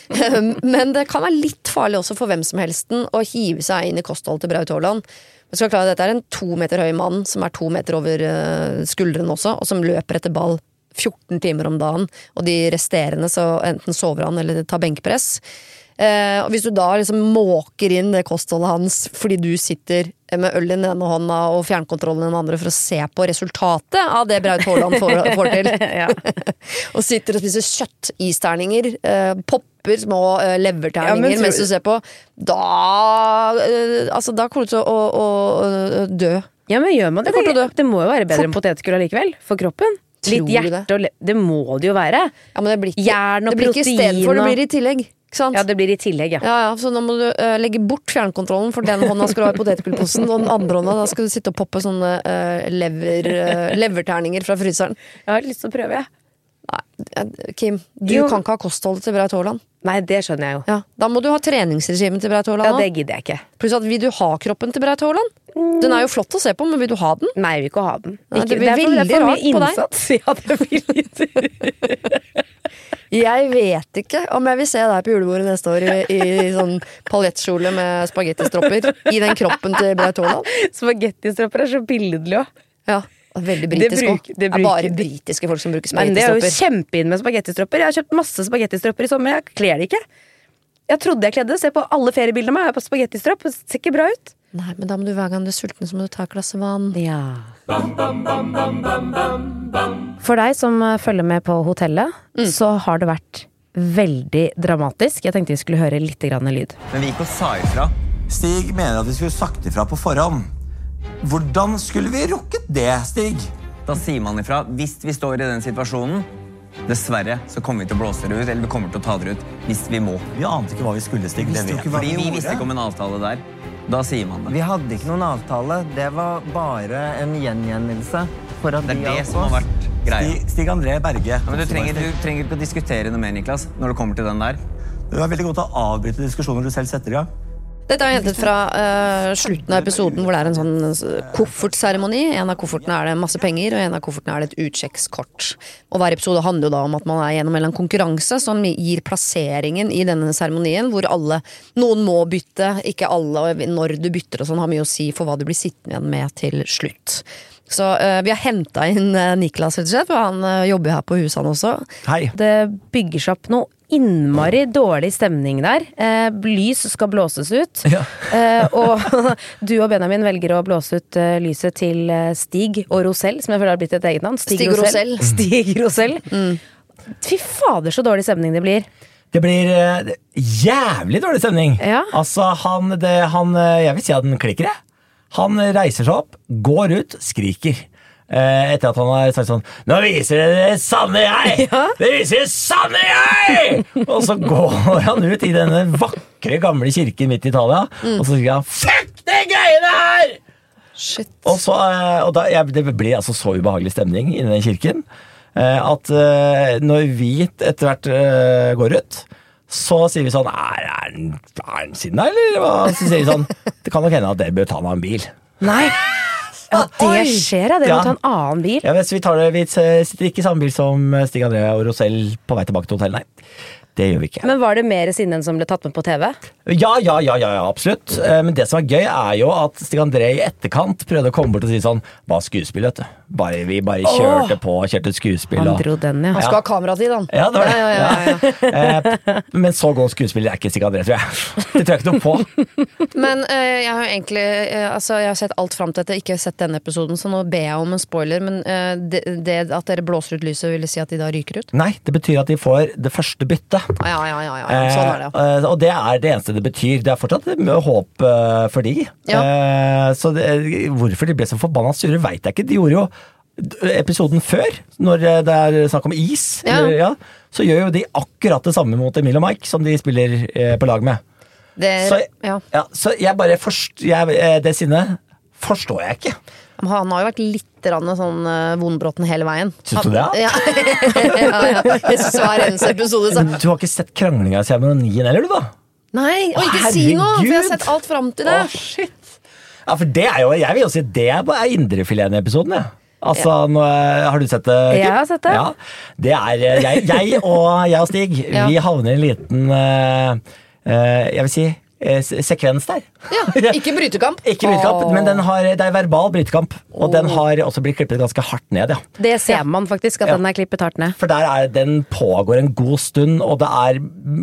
Men det kan være litt farlig også for hvem som helsten å hive seg inn i kostholdet til Braut Haaland. Men skal klare, dette er en to meter høy mann som er to meter over skulderen også, og som løper etter ball fjorten timer om dagen, og de resterende så enten sover han eller tar benkpress. Eh, og hvis du da liksom måker inn det kostholdet hans fordi du sitter med øl i den ene hånda og fjernkontrollen i den andre for å se på resultatet av det Braut Haaland får, får til ja. Og sitter og spiser kjøttisterninger, eh, popper små eh, leverterninger ja, mens du ser på, da eh, altså da kommer du til å, å, å dø. Ja, men gjør man det? Det, det må jo være bedre enn potetgull allikevel for kroppen. Litt hjerte og le- det må det jo være. Ja, men det blir ikke, jern og det blir ikke i stedet for, det blir i tillegg. Ja, det blir i tillegg, ja. Ja, ja, så nå må du uh, legge bort fjernkontrollen, for den hånda skal du ha i potetgullposen, og den andre hånda, da skal du sitte og poppe sånne uh, lever, uh, leverterninger fra fryseren. Jeg har lyst til å prøve, jeg. Nei, Kim, du jo. kan ikke ha kostholdet til Braut Haaland. Nei, det skjønner jeg jo. Ja, da må du ha treningsregimen til Braut Haaland. Ja, det gidder jeg ikke. Pluss at vil du ha kroppen til Braut Haaland? Den er jo flott å se på, men vil du ha den? Nei, jeg vil ikke ha den. Nei, ikke, det blir det er veldig for rart på innsats. deg. Ja, det blir litt... Jeg vet ikke om jeg vil se deg på julebordet neste år i, i sånn paljettkjole med spagettistropper i den kroppen til Braut Haaland. Spagettistropper er så billedlig også. Ja, veldig britisk også. Det er bare britiske folk som bruker spagettistropper. Men det er jo kjempeinn med spagettistropper. Jeg har kjøpt masse spagettistropper i sommer. Jeg kler det ikke. Jeg trodde jeg kledde. Se på alle feriebildene meg. Jeg er på spagettistropp. Det ser ikke bra ut. Nei, men da må du hver gang du er sulten, så må du ta et glass vann. Ja. For deg som følger med på hotellet, mm. så har det vært veldig dramatisk. Jeg tenkte vi skulle høre litt grann lyd. Men vi gikk og sa ifra. Stig mener at vi skulle sagt ifra på forhånd. Hvordan skulle vi rukket det, Stig? Da sier man ifra, hvis vi står i den situasjonen, dessverre så kommer vi til å blåse det ut, eller vi kommer til å ta det ut hvis vi må. Vi ante ikke hva vi skulle, Stig. Vi Fordi vi, vi visste ikke om en avtale der. Da sier man det. Vi hadde ikke noen avtale. Det var bare en gjengjennelse. For at det er de det som har vært greia. Stig, Stig André Berge. Ja, men du trenger, du trenger ikke å diskutere noe mer, Niklas, når det kommer til den der. Det er veldig godt å avbryte diskusjoner du selv setter i gang. Dette er hentet fra uh, slutten av episoden hvor det er en sånn koffertseremoni. En av koffertene er det masse penger, og en av koffertene er det et utsjekkskort. Og hver episode handler jo da om at man er gjennom en konkurranse som gir plasseringen i denne seremonien, hvor alle, noen må bytte, ikke alle, og når du bytter og sånn har mye å si for hva du blir sittende igjen med til slutt. Så uh, vi har hentet inn uh, Niklas, rett og slett, for han uh, jobber her på huset han også. Hei. Det bygger seg opp noe innmari dårlig stemning der. Eh, lys skal blåses ut. Ja. eh, og du og Benjamin velger å blåse ut eh, lyset til eh, Stig og Rosell, som jeg føler har blitt et eget navn. Stig, Stig Rosell. Stig Rosell. Mm. Fy fader, så dårlig stemning det blir. Det blir uh, jævlig dårlig stemning. Ja. Altså, han, det, han Jeg vil si at den klikker, jeg. Han reiser seg opp, går ut, skriker. Uh, etter at han har sagt sånn Nå viser det det sanne jeg! Ja. Det viser det sanne jeg! Og så går han ut i denne vakre, gamle kirken midt i Italia, mm. og så sier han fuck det greiene her! Shit. Og, så, uh, og da, ja, det blir altså så ubehagelig stemning i den kirken. At uh, når vi etter hvert uh, går ut, så sier vi sånn Er han, er han sinne, eller? Hva? Så sier vi sånn Det kan nok hende at dere bør ta en bil. Nei, ja, det skjer, ja. Dere ja. må ta en annen bil. Ja, hvis vi tar det, vi sitter ikke i samme bil som Stig André og Rosell på vei tilbake til hotellet, nei. Det gjør vi ikke. Men var det mer sinne enn som ble tatt med på T V? Ja, ja, ja, ja, absolutt. Men det som er gøy er jo at Stig André i etterkant prøvde å komme bort og si sånn Hva skuespill, vet du? Bare, vi bare kjørte på, kjørte et skuespill. Han dro den, ja. Han skal ha kameratid, han. Ja, det var det. Ja, ja, ja, ja. Men så god skuespill er ikke Stig André, tror jeg. Det tror jeg ikke noe på. Men uh, jeg har egentlig uh, altså, jeg har sett alt frem til dette, ikke sett denne episoden, så nå ber jeg om en spoiler. Men uh, det, det at dere blåser ut lyset, vil det si at de da ryker ut? Nei, det betyr at de får det første byttet. Ja, ja, ja, ja. Ja, sånn er det, ja. eh, og det er det eneste det betyr. Det er fortsatt håp eh, for de. Ja. Eh, så det, hvorfor de ble så forbannet sure, vet jeg ikke. De gjorde jo episoden før, når det er snakk om is, ja. Eller, ja, så gjør jo de akkurat det samme mot Emil og Mike, som de spiller eh, på lag med. Det, så, ja. Ja, så jeg bare forst, jeg, det sinnet forstår jeg ikke. Han har jo vært litt sånn uh, vondbråten hele veien. Syns du det? Ja, ja, ja. Jeg synes det var eneste episode. Så. Du har ikke sett kranglinga i seremonien, eller du da? Nei, og ikke si noe, for jeg har sett alt frem til det. Åh, shit. Ja, for det er jo, jeg vil jo si, det er indrefileten i episoden, ja. Altså, ja. Nå, har du sett det? Jeg har sett det. Ja, det er, jeg, jeg, og, jeg og Stig, ja. Vi havner i en liten, uh, uh, jeg vil si, sekvens der. Ja, ikke brytekamp. Ikke brytekamp, men den har, det er verbal brytekamp, og oh. den har også blitt klippet ganske hardt ned, ja. Det ser man faktisk, at ja. Den er klippet hardt ned. For der er, den pågår en god stund, og det er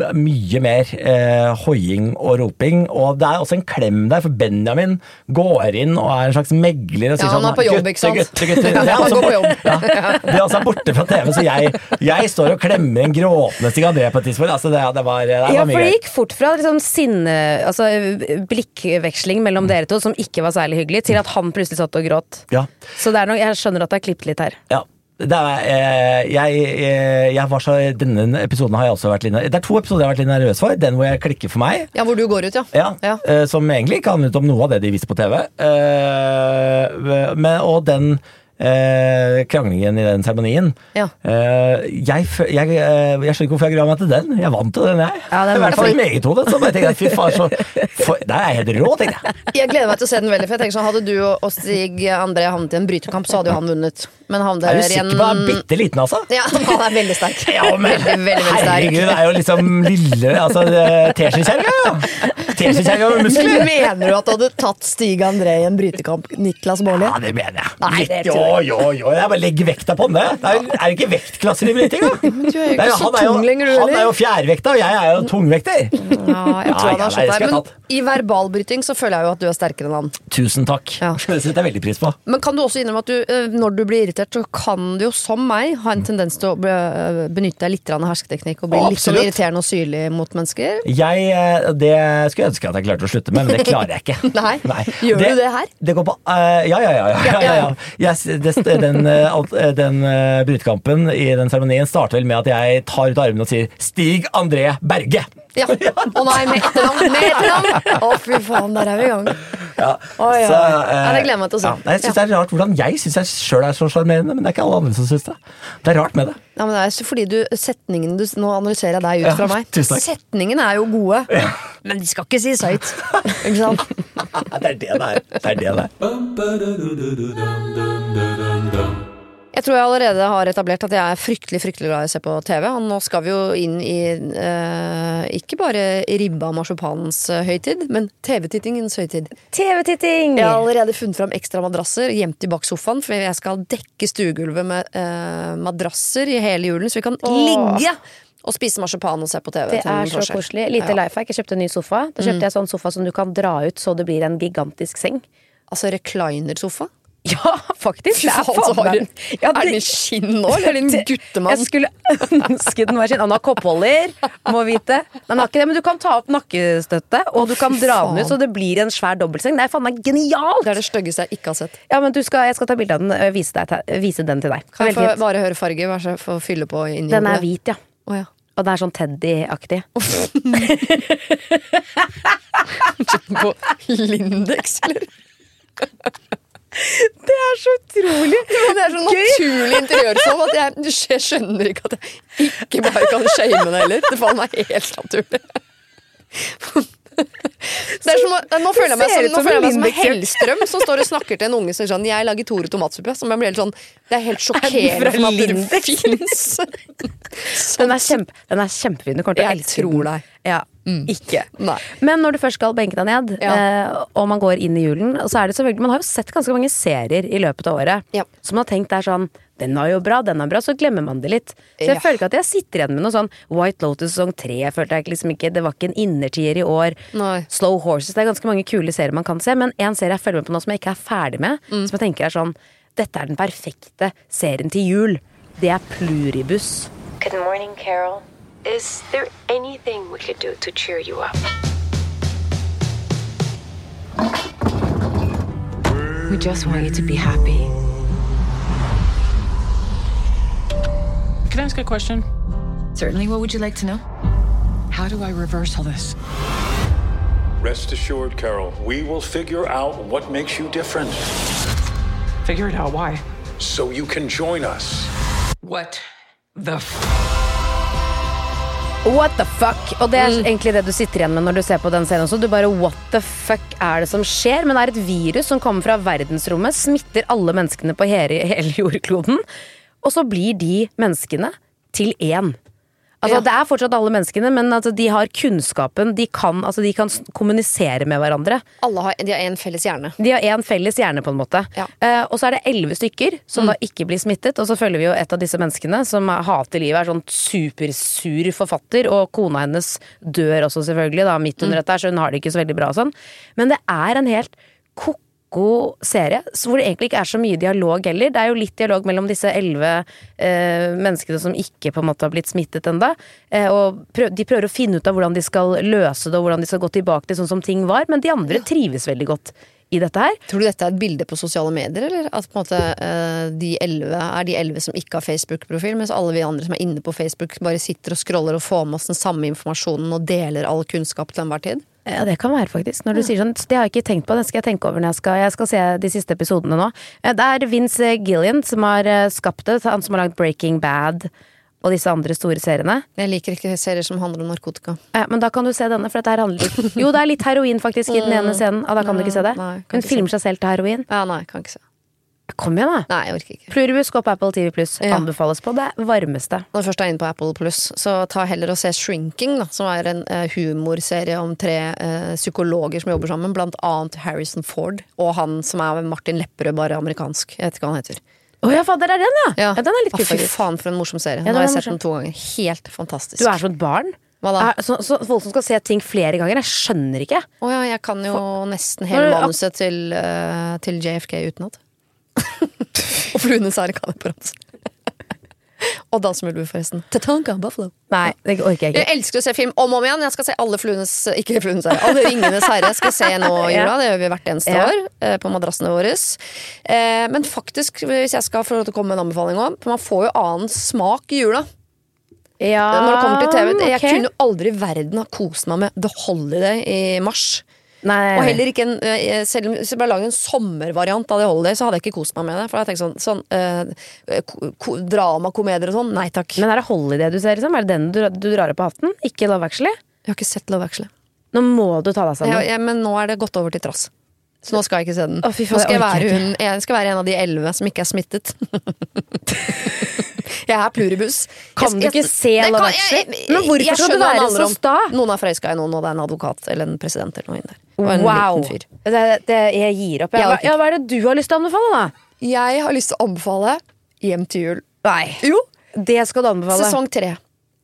mye mer eh, hoiing og roping, og det er også en klem der, for Benjamin går inn og er en slags megler og sier ja, han er sånn, på jobb, ikke sant? Gutter, gutter, gutter. Ja, han går på jobb. Ja, det er altså borte fra T V, så jeg, jeg står og klemmer en gråtende Stig André på et tidspunkt, altså det, det var, det var ja, mye for det gikk fort fra liksom sinne, altså blikkveksling mellom dere to som ikke var særlig hyggelig, til at han plutselig satt og gråt. Ja. Så det er noe, jeg skjønner at det er klippet litt her. Ja. Det er, eh, jeg, eh, jeg var så, denne episoden har jeg også vært litt, det er to episoder jeg har vært litt nervøs for. Den hvor jeg klikker for meg. Ja, hvor du går ut, ja. Ja, ja. Eh, som egentlig ikke handlet om noe av det de viste på T V. Eh, men, og den Eh, kranglingen i den seremonien. Ja. Eh, jeg, jeg, jeg, jeg skjønner ikke hvorfor jeg grua meg til den. Jeg vant til den, jeg. Ja, I hvert fall i meget hodet. Så jeg tenkte, fy faen, så for, det er helt rå, tenkte jeg. Jeg gleder meg til å se den veldig, for jeg tenker sånn, hadde du og Stig André havnet i en brytekamp, så hadde jo han vunnet. Men han der er du sikker på han er bitte liten, altså? Ja, han er veldig sterk. Ja, men veldig, veldig, veldig sterk. Herregud, det er jo liksom lille, altså T-skjekjerga, ja. T-skjekjerga med muskler. Mener du at du hadde tatt Stig André i en brytekamp, Niklas Baarli? Ja, det mener jeg. Nei, det jo, jo, jo, jeg bare legger vekta på det. Det er, er det ikke vektklasser i bryting, da? Men du er jo ikke er, så tung lenger, du, eller? Han er jo fjærvekta, og jeg er jo tungvekter. Ja, jeg tror han har skjønt deg. Men i verbalbryting så føler jeg jo at du er sterkere enn han. Tusen takk. Ja. Det setter jeg veldig pris på. Men kan du også innrømme at du, når du blir irritert, så kan du jo som meg ha en tendens til å benytte deg litt av hersketeknikk og bli litt sånn irriterende og syrlig mot mennesker? Jeg, det skulle jeg ønske at jeg klarte å slutte med, men det klarer jeg ikke. Nei. Nei. Gjør det, du det her? Det går på, uh, ja, ja, ja. ja, ja, ja. Yes, det, den, den uh, brytekampen i den seremonien starter vel med at jeg tar ut armene og sier Stig André Berge. Ja, og nei, med etternavn, med etternavn. Å, fy faen, der er vi i gang. Ja, oh, ja. Så, uh, ja, det glemmer jeg til å si. Ja, jeg synes det er rart hvordan jeg synes jeg selv er så charmerende, men det er ikke alle andre som synes det. Det er rart med det. Ja, men det er så fordi du, setningen du, nå analyserer jeg deg ut fra ja, meg. Setningen er jo gode, ja. Men de skal ikke si søyt. Ikke sant? Det er det det er. Det er det det er. Jeg tror jeg allerede har etablert at jeg er fryktelig, fryktelig glad i å se på T V. Og nå skal vi jo inn i eh, ikke bare ribba marsipanens høytid, men T V-tittingens høytid. T V-titting! Jeg har allerede funnet fram ekstra madrasser gjemt i bak sofaen, for jeg skal dekke stuegulvet med eh, madrasser i hele julen, så vi kan Åh. ligge og spise marsipan og se på T V. Det er så koselig. Lite ja. Lifehack. Jeg kjøpte en ny sofa. Da kjøpte mm. jeg sånn sofa som du kan dra ut så det blir en gigantisk seng. Altså recliner-sofa? Ja, faktisk. Det er, Faen, så faen har meg- du- Ja, er den i skinn nå, eller er den en guttemann? Jeg skulle ønske den var skinn. Han har koppholder, må vite. Den har ikke det, men du kan ta opp nakkestøtte, og du kan fy dra faen. den ut, så det blir en svær dobbeltseng. Det er faen meg genialt! Det er det styggeste jeg ikke har sett. Ja, men du skal, jeg skal ta bilde av den og vise, deg, vise den til deg. Kan jeg Veldig få fint. bare høre farge? Vær så for å fylle på inni Den er hodet? hvit, ja. Å, ja. Og det er sånn Teddy-aktig. På Lindex, eller? Det er så utrolig Det er så naturlig interiør sånn at jeg, du skj- skjønner ikke at jeg ikke bare kan shame det heller. Det faller meg helt naturlig. Det er som, å- nå føler jeg meg ser som, ut nå som føler jeg meg en som Lindex. Hellstrøm som står og snakker til en unge som sier sånn, jeg lager Tore tomatsuppe, som jeg blir helt sånn, det er helt sjokkerende fra for meg at det Lindex? finnes. Den er, kjempe, den er kjempefin. Du kommer til å Jeg elske tror den. deg. Ja, ikke. Nei. Men når du først skal benke deg ned, eh, og man går inn i julen, så er det selvfølgelig, man har jo sett ganske mange serier i løpet av året, Ja. som man har tenkt er sånn, den er jo bra, den er bra, så glemmer man det litt. Så jeg Ja. føler ikke at jeg sitter igjen med noe sånn White Lotus sesong tre, jeg følte jeg liksom ikke, det var ikke en innertier i år. Nei. Slow Horses, det er ganske mange kule serier man kan se, men en serie jeg følger med på nå som jeg ikke er ferdig med, Mm. som jeg tenker er sånn, dette er den perfekte serien til jul. Det er Pluribus. Good morning, Carol. Is there anything we could do to cheer you up? We just want you to be happy. Can I ask a question? Certainly. What would you like to know? How do I reverse all this? Rest assured, Carol, we will figure out what makes you different. Figure it out. Why? So you can join us. What the f... What the fuck? Og det er egentlig det du sitter igjen med når du ser på den serien også. Du bare, what the fuck er det som skjer? Men det er et virus som kommer fra verdensrommet, smitter alle menneskene på hele, hele jordkloden, og så blir de menneskene til én. Altså, Ja. det er fortsatt alle menneskene, men altså, de har kunnskapen, de kan, altså, de kan s- kommunisere med hverandre. Alle har, de har en felles hjerne. De har en felles hjerne på en måte. Ja. Eh, og så er det elleve stykker som Mm. da ikke blir smittet, og så følger vi jo et av disse menneskene som er- hater livet, er sånn supersur forfatter, og kona hennes dør også selvfølgelig da, midt under Mm. dette her, så hun har det ikke så veldig bra og sånn. Men det er en helt god serie, så hvor det egentlig ikke er så mye dialog heller. Det er jo litt dialog mellom disse elleve eh, menneskene som ikke på en måte har blitt smittet enda, eh, og prøv, de prøver å finne ut av hvordan de skal løse det, og hvordan de skal gå tilbake til sånn som ting var, men de andre trives veldig godt i dette her. Tror du dette er et bilde på sosiale medier, eller? At på en måte eh, de elleve er de elleve som ikke har Facebook-profil, mens alle vi andre som er inne på Facebook bare sitter og scroller og får med oss den samme informasjonen og deler all kunnskap til enhver tid? Ja, det kan være faktisk. Når du sier sånn, det har jeg ikke tenkt på, det skal jeg tenke over når jeg skal, jeg skal se de siste episodene nå. Eh, Det er Vince Gillian som har eh, skapt det, han som har lagd Breaking Bad og disse andre store seriene. Jeg liker ikke serier som handler om narkotika. Ja, men da kan du se denne, for dette her handler litt Jo, det er litt heroin faktisk i den ene scenen, og da kan du ikke se det. Nei, kan Hun ikke filmer seg selv til heroin. Ja, nei, kan ikke se. Kom igjen da. Nei, jeg orker ikke. Pluribus går på Apple T V Plus, Ja. anbefales på det varmeste. Når du først er inne på Apple Plus, så ta heller og se Shrinking, da, som er en eh, humorserie om tre eh, psykologer som jobber sammen, blant annet Harrison Ford, og han som er Martin Lepperød, bare amerikansk. Jeg vet ikke hva han heter. Å ja, fader, er den ja? Ja, den er litt Å, kul fy faktisk. faen for en morsom serie. Ja, Nå har den jeg er sett den to ganger. Helt fantastisk. Du er som et barn. Hva da? Er, så, så folk som skal se ting flere ganger, jeg skjønner ikke. Å ja, jeg kan jo nesten hele Når du- manuset til, eh, til J F K utenat. Og Fluenes ære kan jeg på rams. Og Dans med ulver, forresten. Tatanka Buffalo. Nei, det orker jeg Jeg ikke. elsker å se film om og om igjen. Jeg skal se alle Fluenes, ikke Fluenes herre, alle Ringenes herre skal jeg se nå i jula. Det gjør vi hvert eneste Ja. år eh, på madrassene våre. Eh, men faktisk, hvis jeg skal få lov til å komme med en anbefaling også, for man får jo annen smak i jula. Ja, Når det kommer til T V. Jeg ok. kunne aldri i verden ha kost meg med The Holiday i mars. Nei. Og heller ikke en, eh, selv om hvis jeg bare lager en sommervariant av The Holiday, så hadde jeg ikke kost meg med det. For jeg tenkte sånn, sånn eh, ko- ko- drama, komedier og sånn, nei takk. Men er det Holiday du ser, liksom? Er det den du, du drar på hatten? Ikke Love Actually? Jeg har ikke sett Love Actually. Nå må du ta deg sammen. Ja, ja, men nå er det gått over til trass. Så nå skal jeg ikke se den. Å, fy faen, nå skal jeg, jeg orker være ikke. hun, jeg skal være en av de elleve som ikke er smittet. Jeg er pluribus. Kan Jeg- du ikke jeg- se Nei, Love kan- jeg- Actually? jeg- Men hvorfor jeg skal du skjønner hva det være handler så om. sta? Noen er forelska i noen, og det er en advokat eller en president eller noe inn der. Og en Wow. liten fyr. Det, det, jeg gir opp. Jeg Ja, orker hva, ja, hva er det du har lyst til å anbefale, da? Jeg har lyst til å anbefale Hjem til jul. Nei. Jo. Det skal du anbefale. Sesong tre.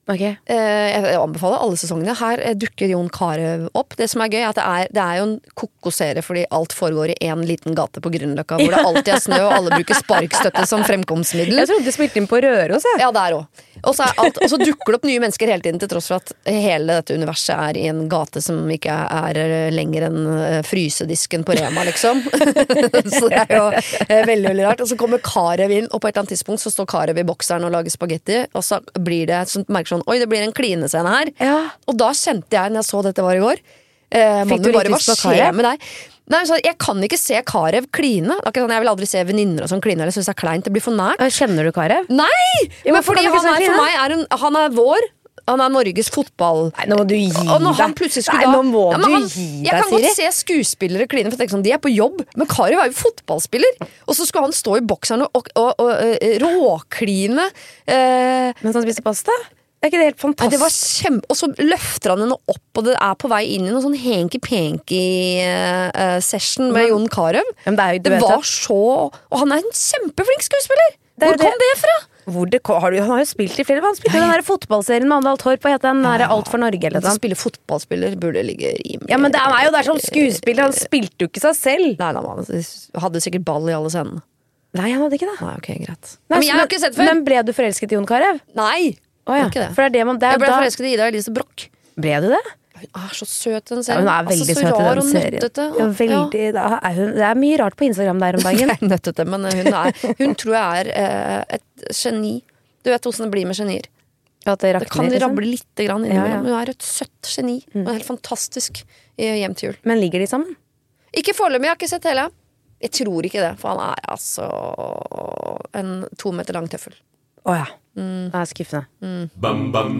Okay. Jeg anbefaler alle sesongene. Her dukker Jon Carew opp. Det som er gøy er at det er, det er jo en kokosserie fordi alt foregår i en liten gate på Grünerløkka, hvor det alltid er snø, og alle bruker sparkstøtte som fremkomstmiddel. Jeg trodde de spilte inn på Røros, jeg. Ja, der også. Og så, alt, og så dukker det opp nye mennesker hele tiden, til tross for at hele dette universet er i en gate som ikke er lenger enn frysedisken på Rema, liksom. Så det er jo veldig, veldig rart. Og så kommer Carew inn, og på et eller annet tidspunkt så står Carew i bokseren og lager spagetti, og så blir det sånn, merker sånn, oi, det blir en klinescene her. Ja. Og da kjente jeg, når jeg så dette var i går, eh, Fikk du litt lyst på Carew? Med deg? Nei, så jeg kan ikke se Carew kline. Det er ikke sånn, jeg vil aldri se venninner og sånn kline, eller synes det er kleint, det blir for nært. Kjenner du Carew? Nei! Men fordi han er, for meg er en, han er vår, han er Norges fotball. Nei, nå må du gi deg. Og når han plutselig skulle Nei, da, nå må ja, du han, gi deg, jeg kan Siri. godt se skuespillere kline, for jeg tenker sånn, de er på jobb, men Carew er jo fotballspiller, og så skulle han stå i bokseren og, og, og, og uh, råkline. Uh, Mens han spiser pasta? Er ikke det helt fantastisk? Nei, det var kjempe... Og så løfter han henne opp, og det er på vei inn i noen sånn hanky-panky-session med Jon Carew. Men det er jo, du det vet var at- så... Og han er en kjempeflink skuespiller! Det er Hvor jo kom det fra? Hvor det, har du, han har jo spilt i flere. Han spilte den der fotballserien med Andal Torp, og heter den der Alt for Norge eller Å noe. spille fotballspiller burde ligge rimelig... Ja, men det, han er jo der som skuespiller. Han spilte jo ikke seg selv. Nei, nei, han hadde sikkert ball i alle scenene. Nei, han hadde ikke det. Nei, ok, greit. Nei, men jeg har ikke sett før. Men ble du forelsket i Jon Carew? Nei, oh, ja. ikke det. For det er det man, det er jeg ble da... forelsket i Ida Elise Broch. Ble du det? Hun er så søt, den Ja, serien. hun er veldig altså, så søt i rar den og serien. nøttete. Ja, veldig, da er hun, det er mye rart på Instagram der om dagen. Det er nøttete, men hun, er, hun tror jeg er eh, et geni. Du vet hvordan det blir med genier. At det, det kan liksom. rable litt grann innimellom. Ja, ja. Hun er et søtt geni. Hun er helt fantastisk i Hjem til jul. Men ligger de sammen? Ikke foreløpig, jeg har ikke sett hele. Jeg tror ikke det, for han er altså en to meter lang tøffel. Åja, mm. det er skuffende. Mm. Bam, bam.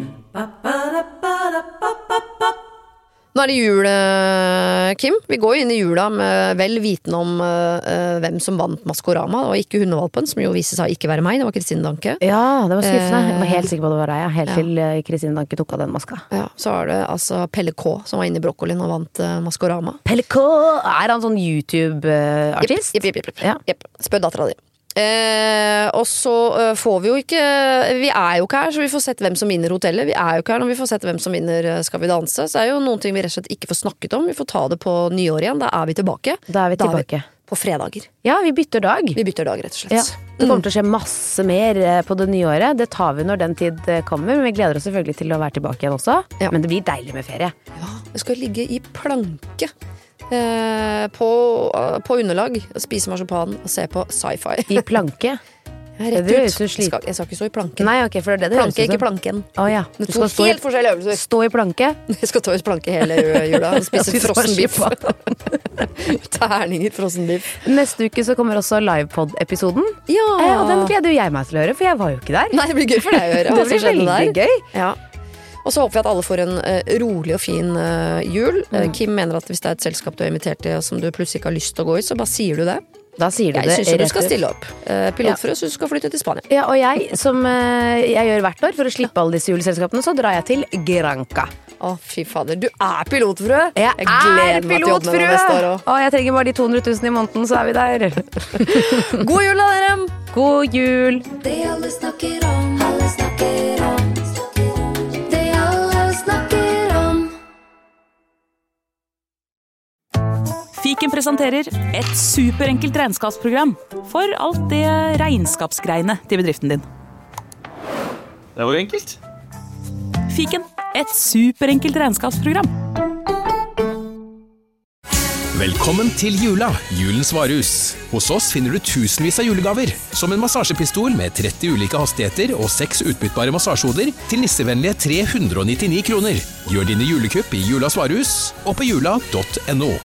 Nå er det jul, Kim. Vi går jo inn i jula med vel viten om uh, hvem som vant Maskorama, og ikke hundevalpen, som jo viste seg å ikke være meg. Det var Kristine Danke. Ja, det var skuffende. Jeg var helt sikker på det var deg, helt ja. til Kristine Danke tok av den maska. Ja, så var det altså Pelle K som var inne i brokkolien og vant uh, Maskorama. Pelle K! Er han sånn YouTube-artist? Jepp, jepp, jepp. Ja. Jepp. Spør dattera di. Eh, og så uh, får vi jo ikke Vi er jo ikke her, så vi får sett hvem som vinner hotellet. Vi er jo ikke her når vi får sett hvem som vinner uh, Skal vi danse. Så det er jo noen ting vi rett og slett ikke får snakket om. Vi får ta det på nyår igjen. Da er vi tilbake. Da er vi tilbake. Da er vi på fredager. Ja, vi bytter dag. Vi bytter dag, rett og slett. Ja. Det kommer til å skje masse mer på det nye året. Det tar vi når den tid kommer. Men vi gleder oss selvfølgelig til å være tilbake igjen også. Ja. Men det blir deilig med ferie. Ja, det skal ligge i planke. Eh, på, uh, på underlag, spise marsipan og se på sci-fi. I planke? Rett det ut. Jeg skal, jeg skal ikke stå i planken. Nei, ok, for det er det det planke, ikke planken. Oh, ja. Det er to helt forskjellige øvelser. Stå i planke? Jeg skal stå i planke hele jula og spise frossen biff. Terninger frossen biff. Neste uke så kommer også livepod-episoden. Ja. eh, Og den gleder jo jeg meg til å høre, for jeg var jo ikke der. Nei, det blir gøy for deg å høre. Det blir veldig gøy. Ja. Og så håper vi at alle får en uh, rolig og fin uh, jul. Mm. Uh, Kim mener at hvis det er et selskap du er invitert til som du plutselig ikke har lyst til å gå i, så bare sier du det. Da sier du jeg det. Jeg syns du skal stille opp. Uh, Pilotfrø ja. Syns du skal flytte til Spania. Ja, og jeg, som uh, jeg gjør hvert år for å slippe alle disse juleselskapene, så drar jeg til Granca. Å, fy fader. Du er pilotfrø! Jeg, jeg gleder meg til å jobbe med deg neste år også. Å, jeg trenger bare de to hundre tusen i måneden, så er vi der. God jul da, dere! God jul! Det alle snakker om, alle snakker om. Det alle snakker om. Fiken presenterer et superenkelt regnskapsprogram for alt det regnskapsgreiene til bedriften din. Det var jo enkelt. Fiken, et superenkelt regnskapsprogram. Velkommen til jula, julens varehus. Hos oss finner du tusenvis av julegaver, som en massasjepistol med tretti ulike hastigheter og seks utbyttbare massasjehoder til nissevennlige tre hundre og nittini kroner. Gjør dine julekupp i Julas varehus og på jula punktum no.